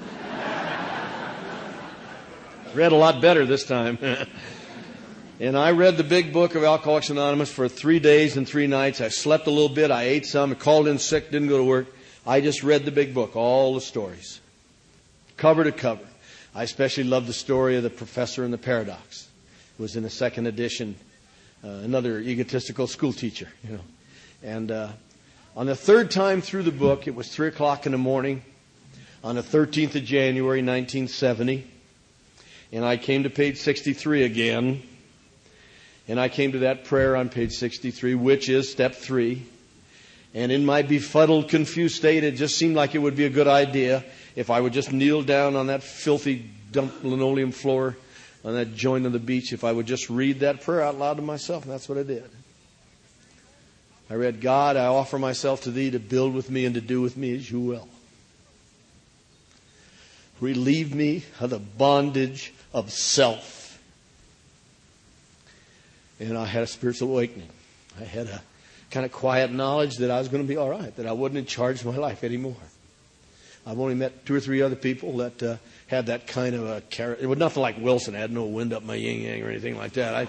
Read a lot better this time. And I read the big book of Alcoholics Anonymous for 3 days and 3 nights. I slept a little bit. I ate some. I called in sick. Didn't go to work. I just read the big book, all the stories, cover to cover. I especially loved the story of the professor and the paradox. It was in the 2nd edition, another egotistical school teacher, And on the 3rd time through the book, it was 3 o'clock in the morning on the 13th of January, 1970. And I came to page 63 again. And I came to that prayer on page 63, which is step 3. And in my befuddled, confused state, it just seemed like it would be a good idea if I would just kneel down on that filthy dump linoleum floor on that joint on the beach, if I would just read that prayer out loud to myself. And that's what I did. I read, God, I offer myself to Thee to build with me and to do with me as You will. Relieve me of the bondage of self. And I had a spiritual awakening. I had a kind of quiet knowledge that I was going to be all right, that I wasn't in charge of my life anymore. I've only met 2 or 3 other people that had that kind of a character. It was nothing like Wilson. I had no wind up my yin-yang or anything like that.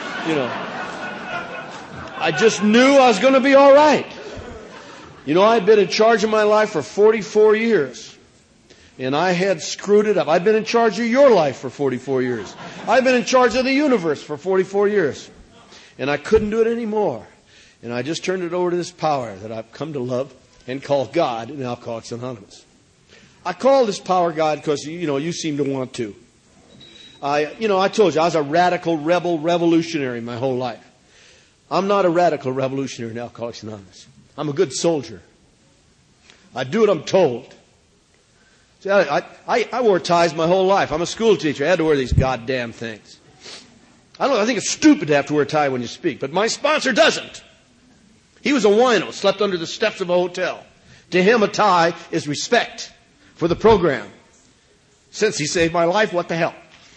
I just knew I was going to be all right. I'd been in charge of my life for 44 years. And I had screwed it up. I've been in charge of your life for 44 years. I've been in charge of the universe for 44 years. And I couldn't do it anymore. And I just turned it over to this power that I've come to love and call God in Alcoholics Anonymous. I call this power God because, you seem to want to. I told you, I was a radical rebel revolutionary my whole life. I'm not a radical revolutionary in Alcoholics Anonymous. I'm a good soldier. I do what I'm told. See, I wore ties my whole life. I'm a school teacher. I had to wear these goddamn things. I think it's stupid to have to wear a tie when you speak, but my sponsor doesn't. He was a wino, slept under the steps of a hotel. To him, a tie is respect for the program. Since he saved my life, what the hell?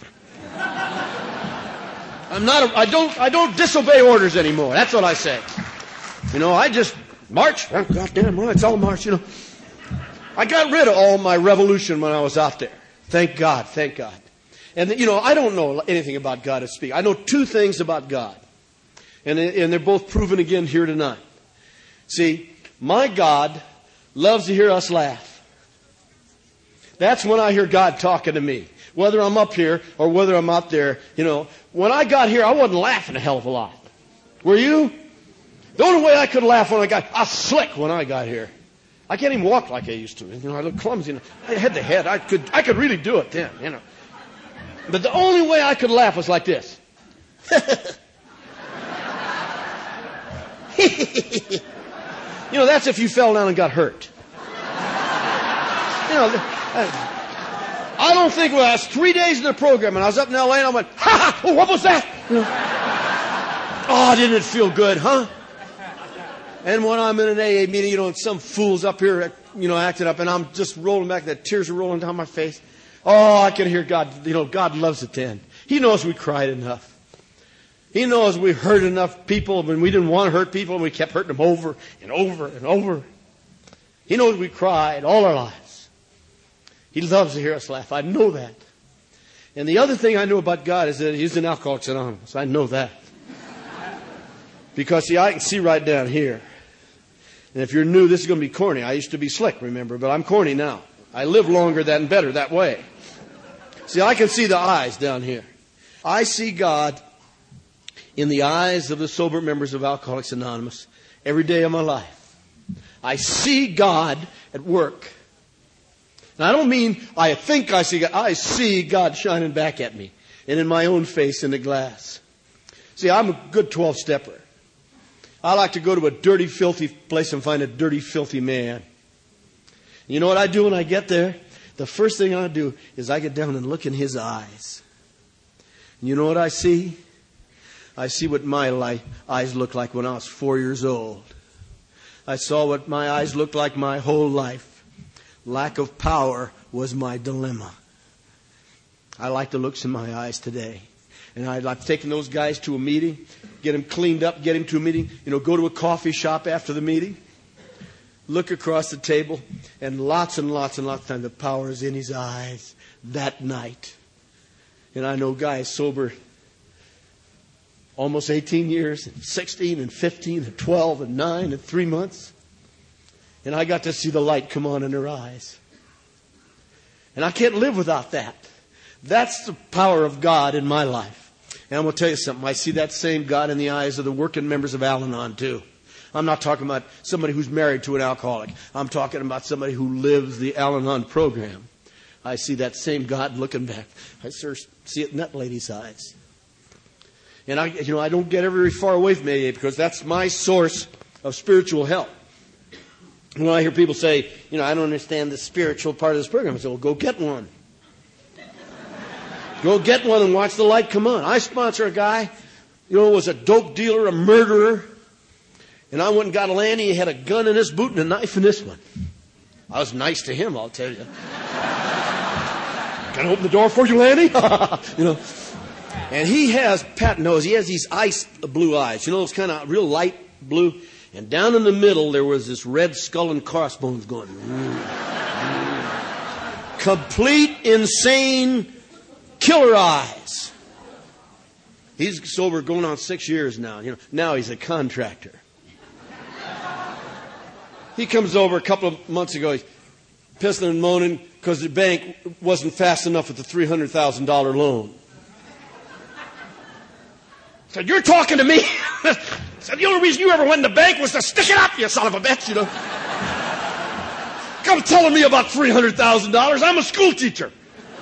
I don't disobey orders anymore. That's what I say. I just march. Oh, goddamn right, it's all march, I got rid of all my revolution when I was out there. Thank God. And, I don't know anything about God to speak. I know 2 things about God. And they're both proven again here tonight. See, my God loves to hear us laugh. That's when I hear God talking to me. Whether I'm up here or whether I'm out there, when I got here, I wasn't laughing a hell of a lot. Were you? The only way I could laugh when I was slick when I got here. I can't even walk like I used to. You know, I look clumsy. Head to head, I could really do it then, you know. But the only way I could laugh was like this. You know, that's if you fell down and got hurt. You know, I don't think, well, I was 3 days in the program and I was up in L.A. and I went, ha ha, oh, what was that? You know, oh, didn't it feel good, huh? And when I'm in an AA meeting, you know, and some fool's up here, you know, acting up, and I'm just rolling back, the tears are rolling down my face. Oh, I can hear God, you know, God loves it then. He knows we cried enough. He knows we hurt enough people when we didn't want to hurt people, and we kept hurting them over and over and over. He knows we cried all our lives. He loves to hear us laugh. I know that. And the other thing I know about God is that He's in Alcoholics Anonymous. I know that. Because, see, I can see right down here. And if you're new, this is going to be corny. I used to be slick, remember, but I'm corny now. I live longer and better that way. See, I can see the eyes down here. I see God in the eyes of the sober members of Alcoholics Anonymous every day of my life. I see God at work. And I don't mean I think I see God. I see God shining back at me and in my own face in the glass. See, I'm a good 12-stepper. I like to go to a dirty, filthy place and find a dirty, filthy man. You know what I do when I get there? The first thing I do is I get down and look in his eyes. And you know what I see? I see what my eyes looked like when I was 4 years old. I saw what my eyes looked like my whole life. Lack of power was my dilemma. I like the looks in my eyes today. And I like taking those guys to a meeting, get them cleaned up, get them to a meeting, you know, go to a coffee shop after the meeting, look across the table, and lots and lots of times the power is in his eyes that night. And I know guys sober almost 18 years, and 16 and 15 and 12 and 9 and 3 months. And I got to see the light come on in their eyes. And I can't live without that. That's the power of God in my life. And I'm going to tell you something. I see that same God in the eyes of the working members of Al-Anon too. I'm not talking about somebody who's married to an alcoholic. I'm talking about somebody who lives the Al-Anon program. I see that same God looking back. I see it in that lady's eyes. And I don't get very far away from AA because that's my source of spiritual help. When I hear people say, I don't understand the spiritual part of this program, I say, well, go get one. Go get one and watch the light come on. I sponsor a guy, was a dope dealer, a murderer. And I went and got Lanny. He had a gun in his boot and a knife in this one. I was nice to him, I'll tell you. Can I open the door for you, Lanny? And he has patent nose. He has these ice blue eyes. Those kind of real light blue. And down in the middle, there was this red skull and crossbones going. Complete, insane, killer eyes. He's sober going on 6 years now. Now he's a contractor. He comes over a couple of months ago. He's pissing and moaning because the bank wasn't fast enough with the $300,000 loan. Said, "You're talking to me?" Said, "The only reason you ever went in the bank was to stick it up, you son of a bitch, Come telling me about $300,000. I'm a school teacher."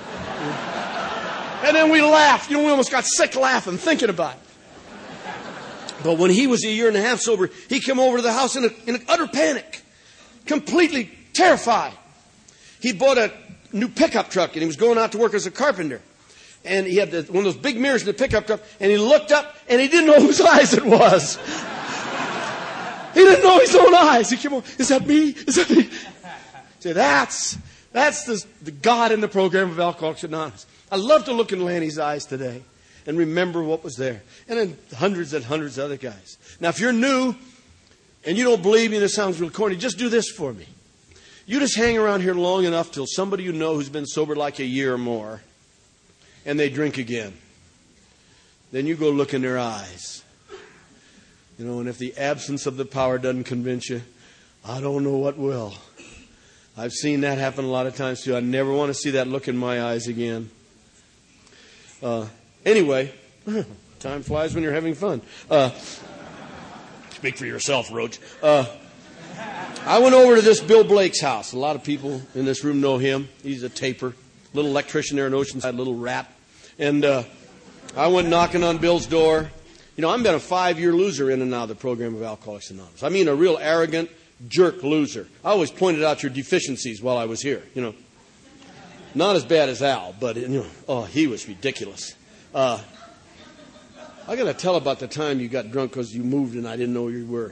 And then we laughed. We almost got sick laughing, thinking about it. But when he was a year and a half sober, he came over to the house in an utter panic. Completely terrified. He bought a new pickup truck and he was going out to work as a carpenter. And he had one of those big mirrors in the pickup truck, and he looked up and he didn't know whose eyes it was. He didn't know his own eyes. He came over, "Is that me? Is that me?" See, that's the God in the program of Alcoholics Anonymous. I love to look in Lanny's eyes today and remember what was there. And then hundreds and hundreds of other guys. Now, if you're new and you don't believe me, this sounds real corny, just do this for me. You just hang around here long enough till somebody you know who's been sober like a year or more, and they drink again. Then you go look in their eyes. And if the absence of the power doesn't convince you, I don't know what will. I've seen that happen a lot of times too. I never want to see that look in my eyes again. Anyway, Time flies when you're having fun. Speak for yourself, Roach. I went over to this Bill Blake's house. A lot of people in this room know him. He's a taper, little electrician there in Oceanside, little rat. And I went knocking on Bill's door. You know, I've been a 5-year loser in and out of the program of Alcoholics Anonymous. I mean, a real arrogant jerk loser. I always pointed out your deficiencies while I was here, you know. Not as bad as Al, but, you know, oh, he was ridiculous. I got to tell about the time you got drunk because you moved and I didn't know where you were.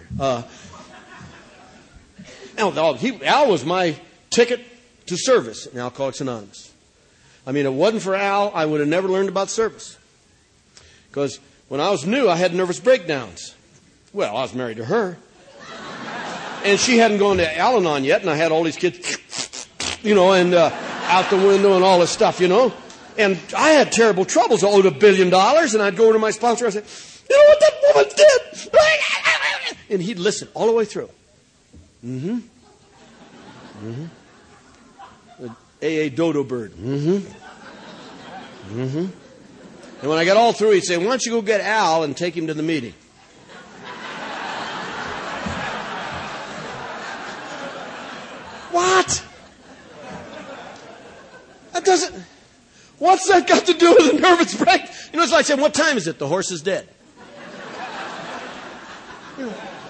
Al was my ticket to service in Alcoholics Anonymous. I mean, if it wasn't for Al, I would have never learned about service. Because when I was new, I had nervous breakdowns. Well, I was married to her. And she hadn't gone to Al-Anon yet, and I had all these kids, you know, and out the window and all this stuff, you know. And I had terrible troubles. I owed $1 billion, and I'd go to my sponsor and I'd say, you know what that woman did? And he'd listen all the way through. Mm-hmm. Mm-hmm. A.A. Dodo Bird. Mm-hmm. Mm-hmm. And when I got all through, he'd say, why don't you go get Al and take him to the meeting? What? That doesn't... What's that got to do with a nervous break? You know, it's like saying, what time is it? The horse is dead. You know.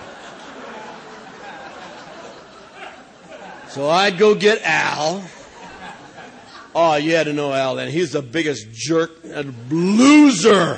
So I'd go get Al. Oh, you had to know Al then. He's the biggest jerk and loser.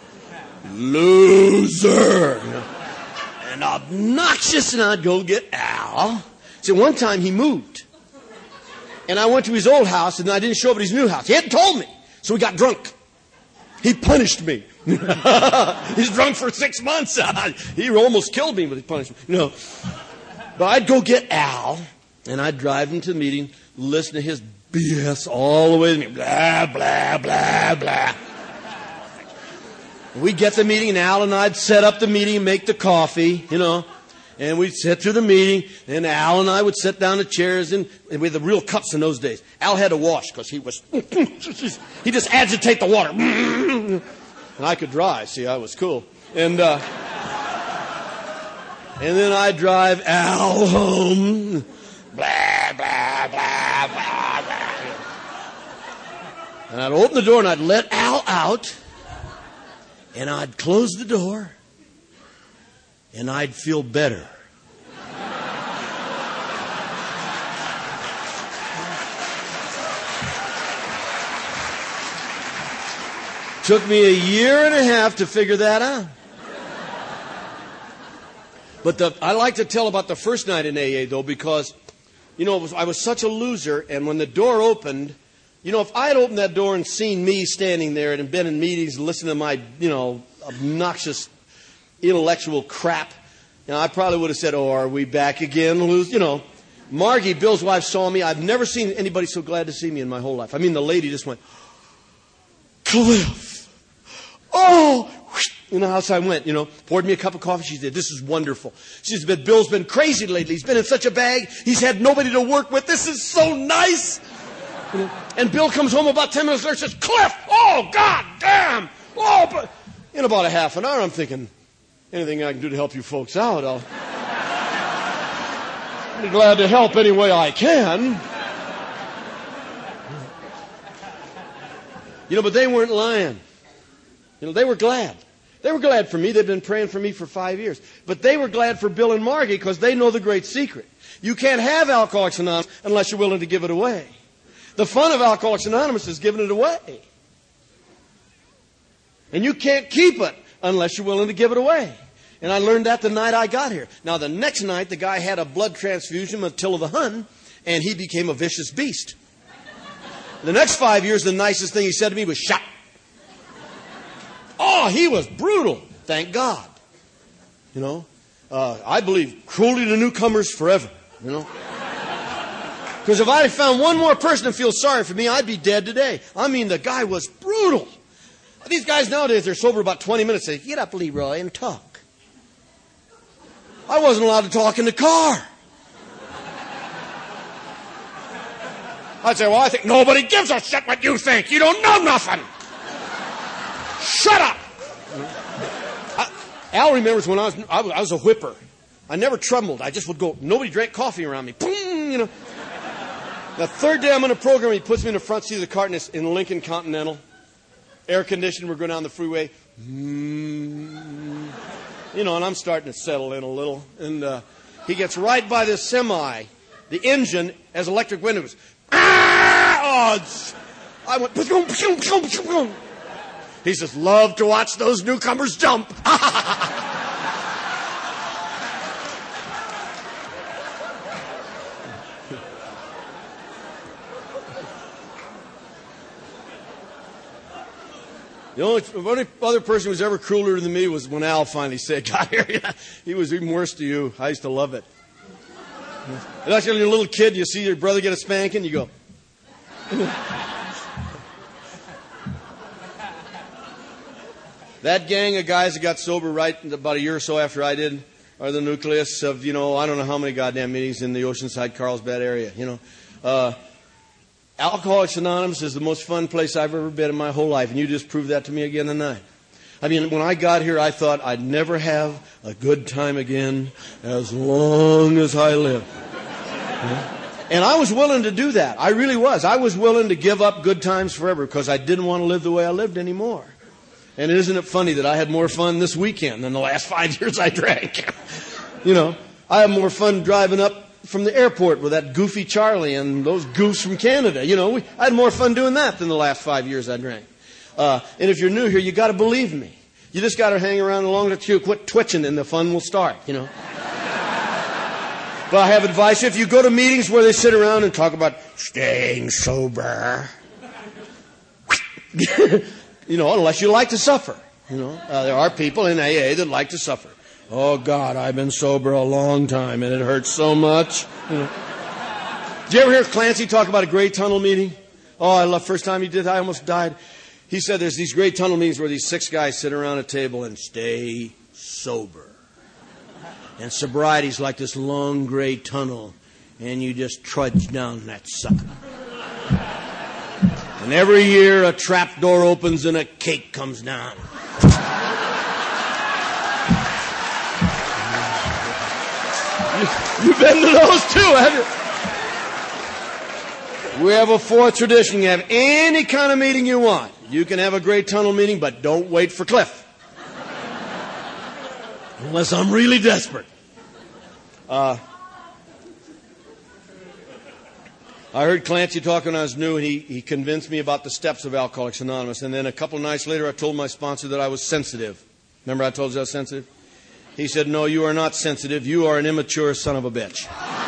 Loser. You know. And obnoxious, and I'd go get Al. See, one time he moved. And I went to his old house, and I didn't show up at his new house. He hadn't told me. So we got drunk. He punished me. He's drunk for 6 months. He almost killed me with his punishment. You know. But I'd go get Al, and I'd drive him to the meeting, listen to his BS all the way to me. Blah, blah, blah, blah. We'd get the meeting, and Al and I'd set up the meeting, make the coffee, you know. And we'd sit through the meeting, and Al and I would sit down in chairs, and we had the real cups in those days. Al had to wash because he just agitate the water. And I could drive. See, I was cool. And then I'd drive Al home. Blah, blah, blah, blah, blah. And I'd open the door, and I'd let Al out, and I'd close the door, and I'd feel better. Took me a year and a half to figure that out. But I like to tell about the first night in AA, though, because, you know, I was such a loser, and when the door opened, you know, if I had opened that door and seen me standing there and been in meetings and listened to my, you know, obnoxious intellectual crap, you know, I probably would have said, oh, are we back again? You know, Margie, Bill's wife, saw me. I've never seen anybody so glad to see me in my whole life. I mean, the lady just went, Cliff. Oh, you know how I went, you know, poured me a cup of coffee. She said, this is wonderful. She said, Bill's been crazy lately. He's been in such a bag. He's had nobody to work with. This is so nice. You know, and Bill comes home about 10 minutes later and says, Cliff, oh, God damn. Oh, but in about a half an hour, I'm thinking, anything I can do to help you folks out, I'll be glad to help any way I can. You know, but they weren't lying. You know, they were glad. They were glad for me. They've been praying for me for 5 years. But they were glad for Bill and Margie because they know the great secret. You can't have Alcoholics Anonymous unless you're willing to give it away. The fun of Alcoholics Anonymous is giving it away. And you can't keep it unless you're willing to give it away. And I learned that the night I got here. Now, the next night, the guy had a blood transfusion with Attila the Hun, and he became a vicious beast. The next 5 years, the nicest thing he said to me was, shot. Oh, he was brutal. Thank God. You know, I believe cruelty to newcomers forever. You know, because if I had found one more person to feel sorry for me, I'd be dead today. I mean, the guy was brutal. These guys nowadays, they're sober about 20 minutes. They say, get up, Leroy, and talk. I wasn't allowed to talk in the car. I'd say, well, I think nobody gives a shit what you think. You don't know nothing. Shut up. Al remembers when I was a whipper. I never trembled. I just would go. Nobody drank coffee around me. Boom, you know. The third day I'm in a program, he puts me in the front seat of the car in the Lincoln Continental. Air conditioned. We're going down the freeway. You know, and I'm starting to settle in a little. And he gets right by this semi. The engine has electric windows. I went. He says, love to watch those newcomers jump. The only other person who was ever crueler than me was when Al finally got here. He was even worse to you. I used to love it. And actually, when you're a little kid, you see your brother get a spanking, you go. That gang of guys that got sober right about a year or so after I did are the nucleus of, I don't know how many goddamn meetings in the Oceanside, Carlsbad area, Alcoholics Anonymous is the most fun place I've ever been in my whole life, and you just proved that to me again tonight. I mean, when I got here, I thought I'd never have a good time again as long as I live. And I was willing to do that. I really was. I was willing to give up good times forever because I didn't want to live the way I lived anymore. And isn't it funny that I had more fun this weekend than the last 5 years I drank? I had more fun driving up from the airport with that goofy Charlie and those goofs from Canada. I had more fun doing that than the last 5 years I drank. And if you're new here, you got to believe me. You just got to hang around along the queue, quit twitching, and the fun will start, But I have advice. If you go to meetings where they sit around and talk about staying sober, unless you like to suffer. There are people in AA that like to suffer. Oh, God, I've been sober a long time, and it hurts so much. Did you ever hear Clancy talk about a great tunnel meeting? Oh, I love first time he did, I almost died. He said there's these great tunnel meetings where these 6 guys sit around a table and stay sober. And sobriety's like this long gray tunnel, and you just trudge down that sucker. And every year a trap door opens and a cake comes down. You've been to those too, haven't you? We have a 4th tradition. You have any kind of meeting you want. You can have a great tunnel meeting, but don't wait for Cliff. Unless I'm really desperate. I heard Clancy talk when I was new, and he convinced me about the steps of Alcoholics Anonymous. And then a couple of nights later, I told my sponsor that I was sensitive. Remember I told you I was sensitive? He said, no, you are not sensitive. You are an immature son of a bitch.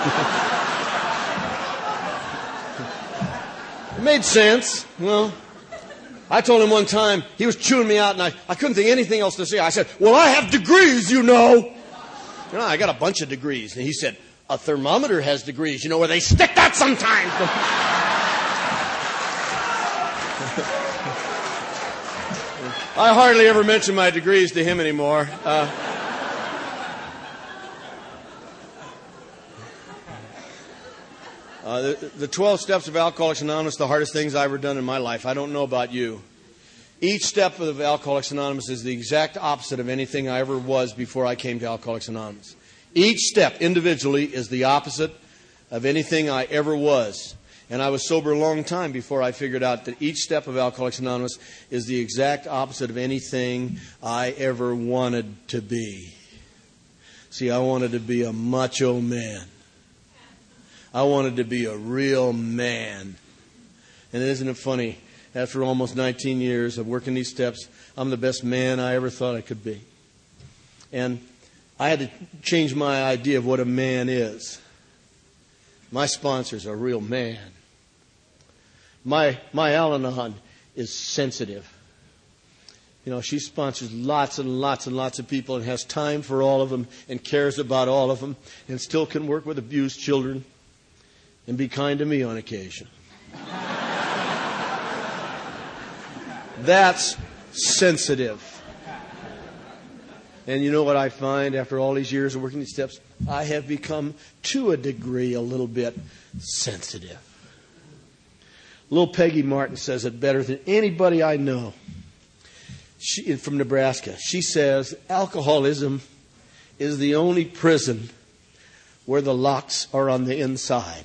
It made sense. I told him one time, he was chewing me out, and I couldn't think of anything else to say. I said, well, I have degrees, I got a bunch of degrees. And he said, a thermometer has degrees, where they stick that sometimes. I hardly ever mention my degrees to him anymore. The 12 steps of Alcoholics Anonymous, the hardest things I've ever done in my life. I don't know about you. Each step of Alcoholics Anonymous is the exact opposite of anything I ever was before I came to Alcoholics Anonymous. Each step individually is the opposite of anything I ever was. And I was sober a long time before I figured out that each step of Alcoholics Anonymous is the exact opposite of anything I ever wanted to be. See, I wanted to be a macho man. I wanted to be a real man. And isn't it funny? After almost 19 years of working these steps, I'm the best man I ever thought I could be. And I had to change my idea of what a man is. My sponsor's a real man. My Al-Anon is sensitive. She sponsors lots and lots and lots of people and has time for all of them and cares about all of them and still can work with abused children and be kind to me on occasion. That's sensitive. And you know what I find after all these years of working these steps? I have become, to a degree, a little bit sensitive. Little Peggy Martin says it better than anybody I know. from Nebraska. She says, alcoholism is the only prison where the locks are on the inside.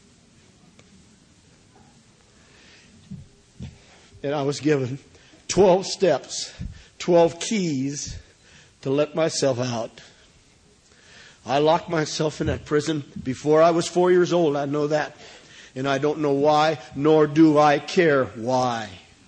And I was given 12 steps, 12 keys to let myself out. I locked myself in that prison before I was 4 years old. I know that. And I don't know why, nor do I care why.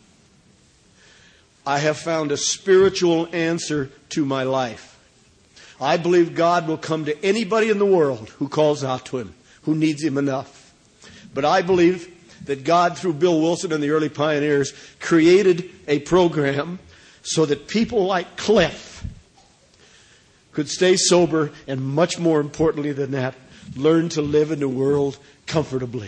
I have found a spiritual answer to my life. I believe God will come to anybody in the world who calls out to Him, who needs Him enough. But I believe that God, through Bill Wilson and the early pioneers, created a program so that people like Cliff could stay sober and, much more importantly than that, learn to live in the world comfortably.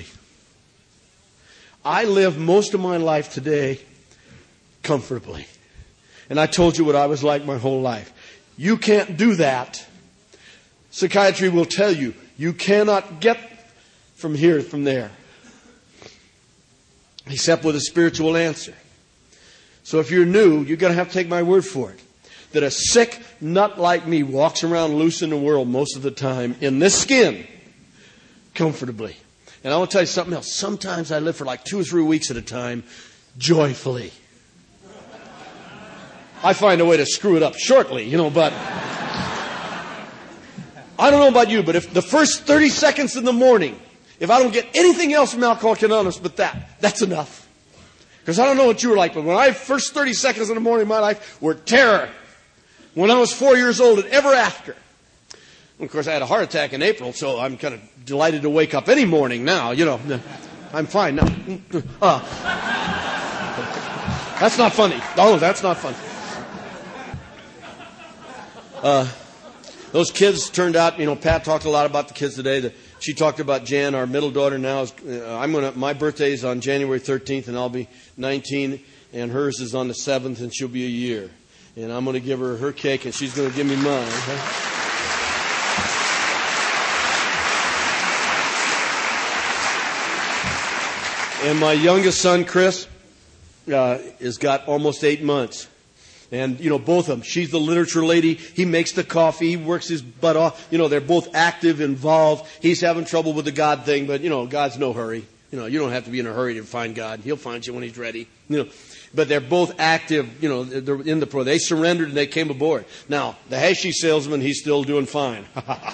I live most of my life today comfortably. And I told you what I was like my whole life. You can't do that. Psychiatry will tell you, you cannot get from here, from there, except with a spiritual answer. So if you're new, you're going to have to take my word for it. That a sick nut like me walks around loose in the world most of the time in this skin comfortably. And I want to tell you something else. Sometimes I live for like 2 or 3 weeks at a time joyfully. I find a way to screw it up shortly, but I don't know about you, but if the first 30 seconds in the morning, if I don't get anything else from Alcoholics Anonymous but that's enough. Because I don't know what you were like, but when I first 30 seconds in the morning of my life were terror. When I was 4 years old and ever after. Of course, I had a heart attack in April, so I'm kind of delighted to wake up any morning now. I'm fine now. That's not funny. Oh, that's not funny. Those kids turned out, Pat talked a lot about the kids today. She talked about Jan, our middle daughter now. My birthday is on January 13th, and I'll be 19, and hers is on the 7th, and she'll be a year. And I'm going to give her cake, and she's going to give me mine. Okay? And my youngest son, Chris, has got almost 8 months. And, both of them. She's the literature lady. He makes the coffee. He works his butt off. They're both active, involved. He's having trouble with the God thing, but, God's no hurry. You don't have to be in a hurry to find God. He'll find you when He's ready. But they're both active, they're in the program. They surrendered and they came aboard. Now, the Hershey salesman, he's still doing fine.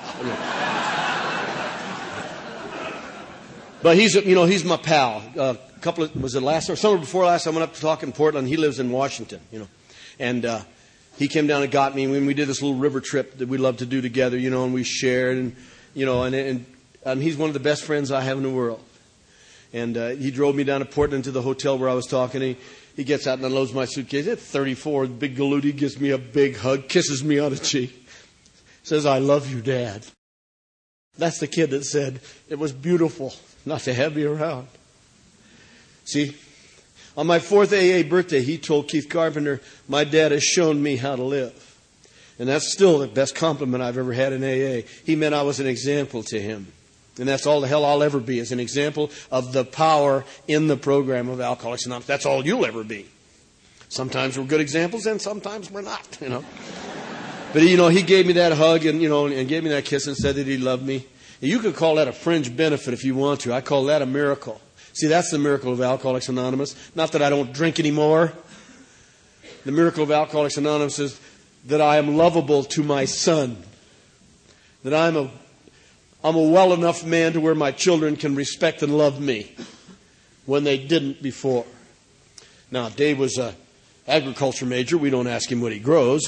But he's my pal. Summer before last, I went up to talk in Portland. He lives in Washington, And he came down and got me when we did this little river trip that we love to do together, and we shared. And he's one of the best friends I have in the world. And he drove me down to Portland to the hotel where I was talking. He gets out and unloads my suitcase. At 34, big galoot, gives me a big hug, kisses me on the cheek, says, "I love you, Dad." That's the kid that said, it was beautiful not to have me around. See, on my 4th AA birthday, he told Keith Carpenter, "My dad has shown me how to live." And that's still the best compliment I've ever had in AA. He meant I was an example to him. And that's all the hell I'll ever be, is an example of the power in the program of Alcoholics Anonymous. That's all you'll ever be. Sometimes we're good examples and sometimes we're not, But, he gave me that hug and gave me that kiss and said that he loved me. And you could call that a fringe benefit if you want to. I call that a miracle. See, that's the miracle of Alcoholics Anonymous. Not that I don't drink anymore. The miracle of Alcoholics Anonymous is that I am lovable to my son. That I'm a well enough man to where my children can respect and love me when they didn't before. Now, Dave was an agriculture major. We don't ask him what he grows.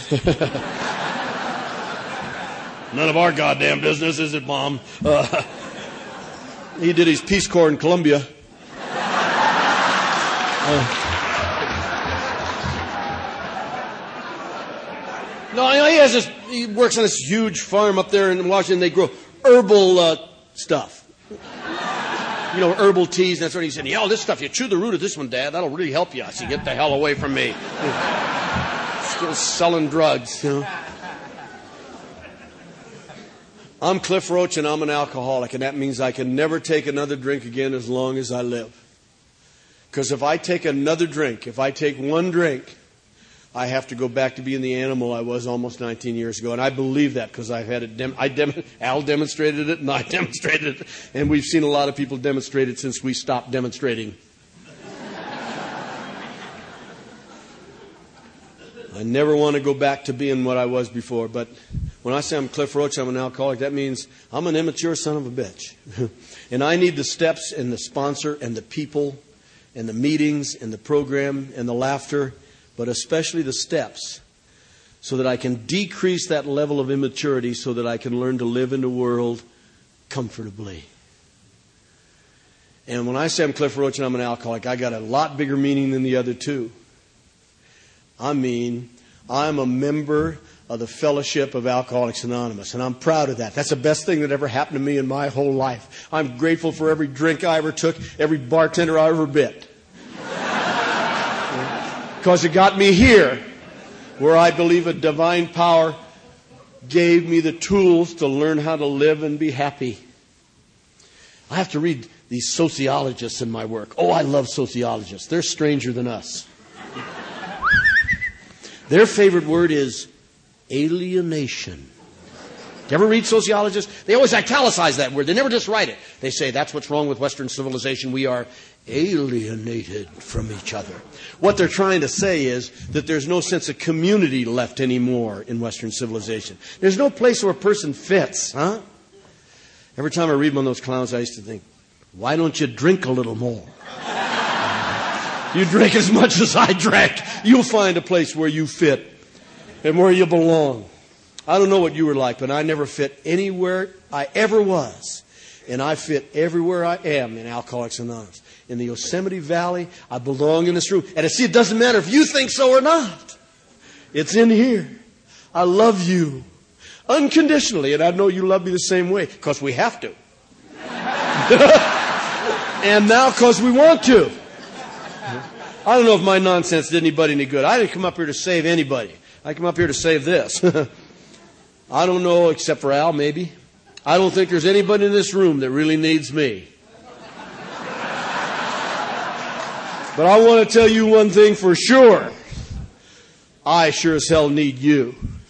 None of our goddamn business, is it, Mom? He did his Peace Corps in Colombia. He works on this huge farm up there in Washington. They grow herbal stuff. Herbal teas. And that's what he said. This stuff, you chew the root of this one, Dad. That'll really help you. I said, get the hell away from me. Still selling drugs, I'm Cliff Roach, and I'm an alcoholic, and that means I can never take another drink again as long as I live. Because if I take another drink, if I take one drink, I have to go back to being the animal I was almost 19 years ago. And I believe that because I've had it. Al demonstrated it and I demonstrated it. And we've seen a lot of people demonstrate it since we stopped demonstrating. I never want to go back to being what I was before. But when I say I'm Cliff Roach, I'm an alcoholic, that means I'm an immature son of a bitch. And I need the steps and the sponsor and the people and the meetings and the program and the laughter, but especially the steps, so that I can decrease that level of immaturity so that I can learn to live in the world comfortably. And when I say I'm Cliff Roach and I'm an alcoholic, I got a lot bigger meaning than the other two. I mean, I'm a member of the Fellowship of Alcoholics Anonymous, and I'm proud of that. That's the best thing that ever happened to me in my whole life. I'm grateful for every drink I ever took, every bartender I ever bit. Because it got me here, where I believe a divine power gave me the tools to learn how to live and be happy. I have to read these sociologists in my work. Oh, I love sociologists. They're stranger than us. Their favorite word is alienation. You ever read sociologists? They always italicize that word. They never just write it. They say, that's what's wrong with Western civilization. We are alienated from each other. What they're trying to say is that there's no sense of community left anymore in Western civilization. There's no place where a person fits, huh? Every time I read one of those clowns, I used to think, why don't you drink a little more? You drink as much as I drank. You'll find a place where you fit and where you belong. I don't know what you were like, but I never fit anywhere I ever was. And I fit everywhere I am in Alcoholics Anonymous. In the Yosemite Valley, I belong in this room. And see, it doesn't matter if you think so or not. It's in here. I love you unconditionally, and I know you love me the same way, because we have to. And now because we want to. I don't know if my nonsense did anybody any good. I didn't come up here to save anybody. I come up here to save this. I don't know, except for Al, maybe. I don't think there's anybody in this room that really needs me. But I want to tell you one thing for sure. I sure as hell need you.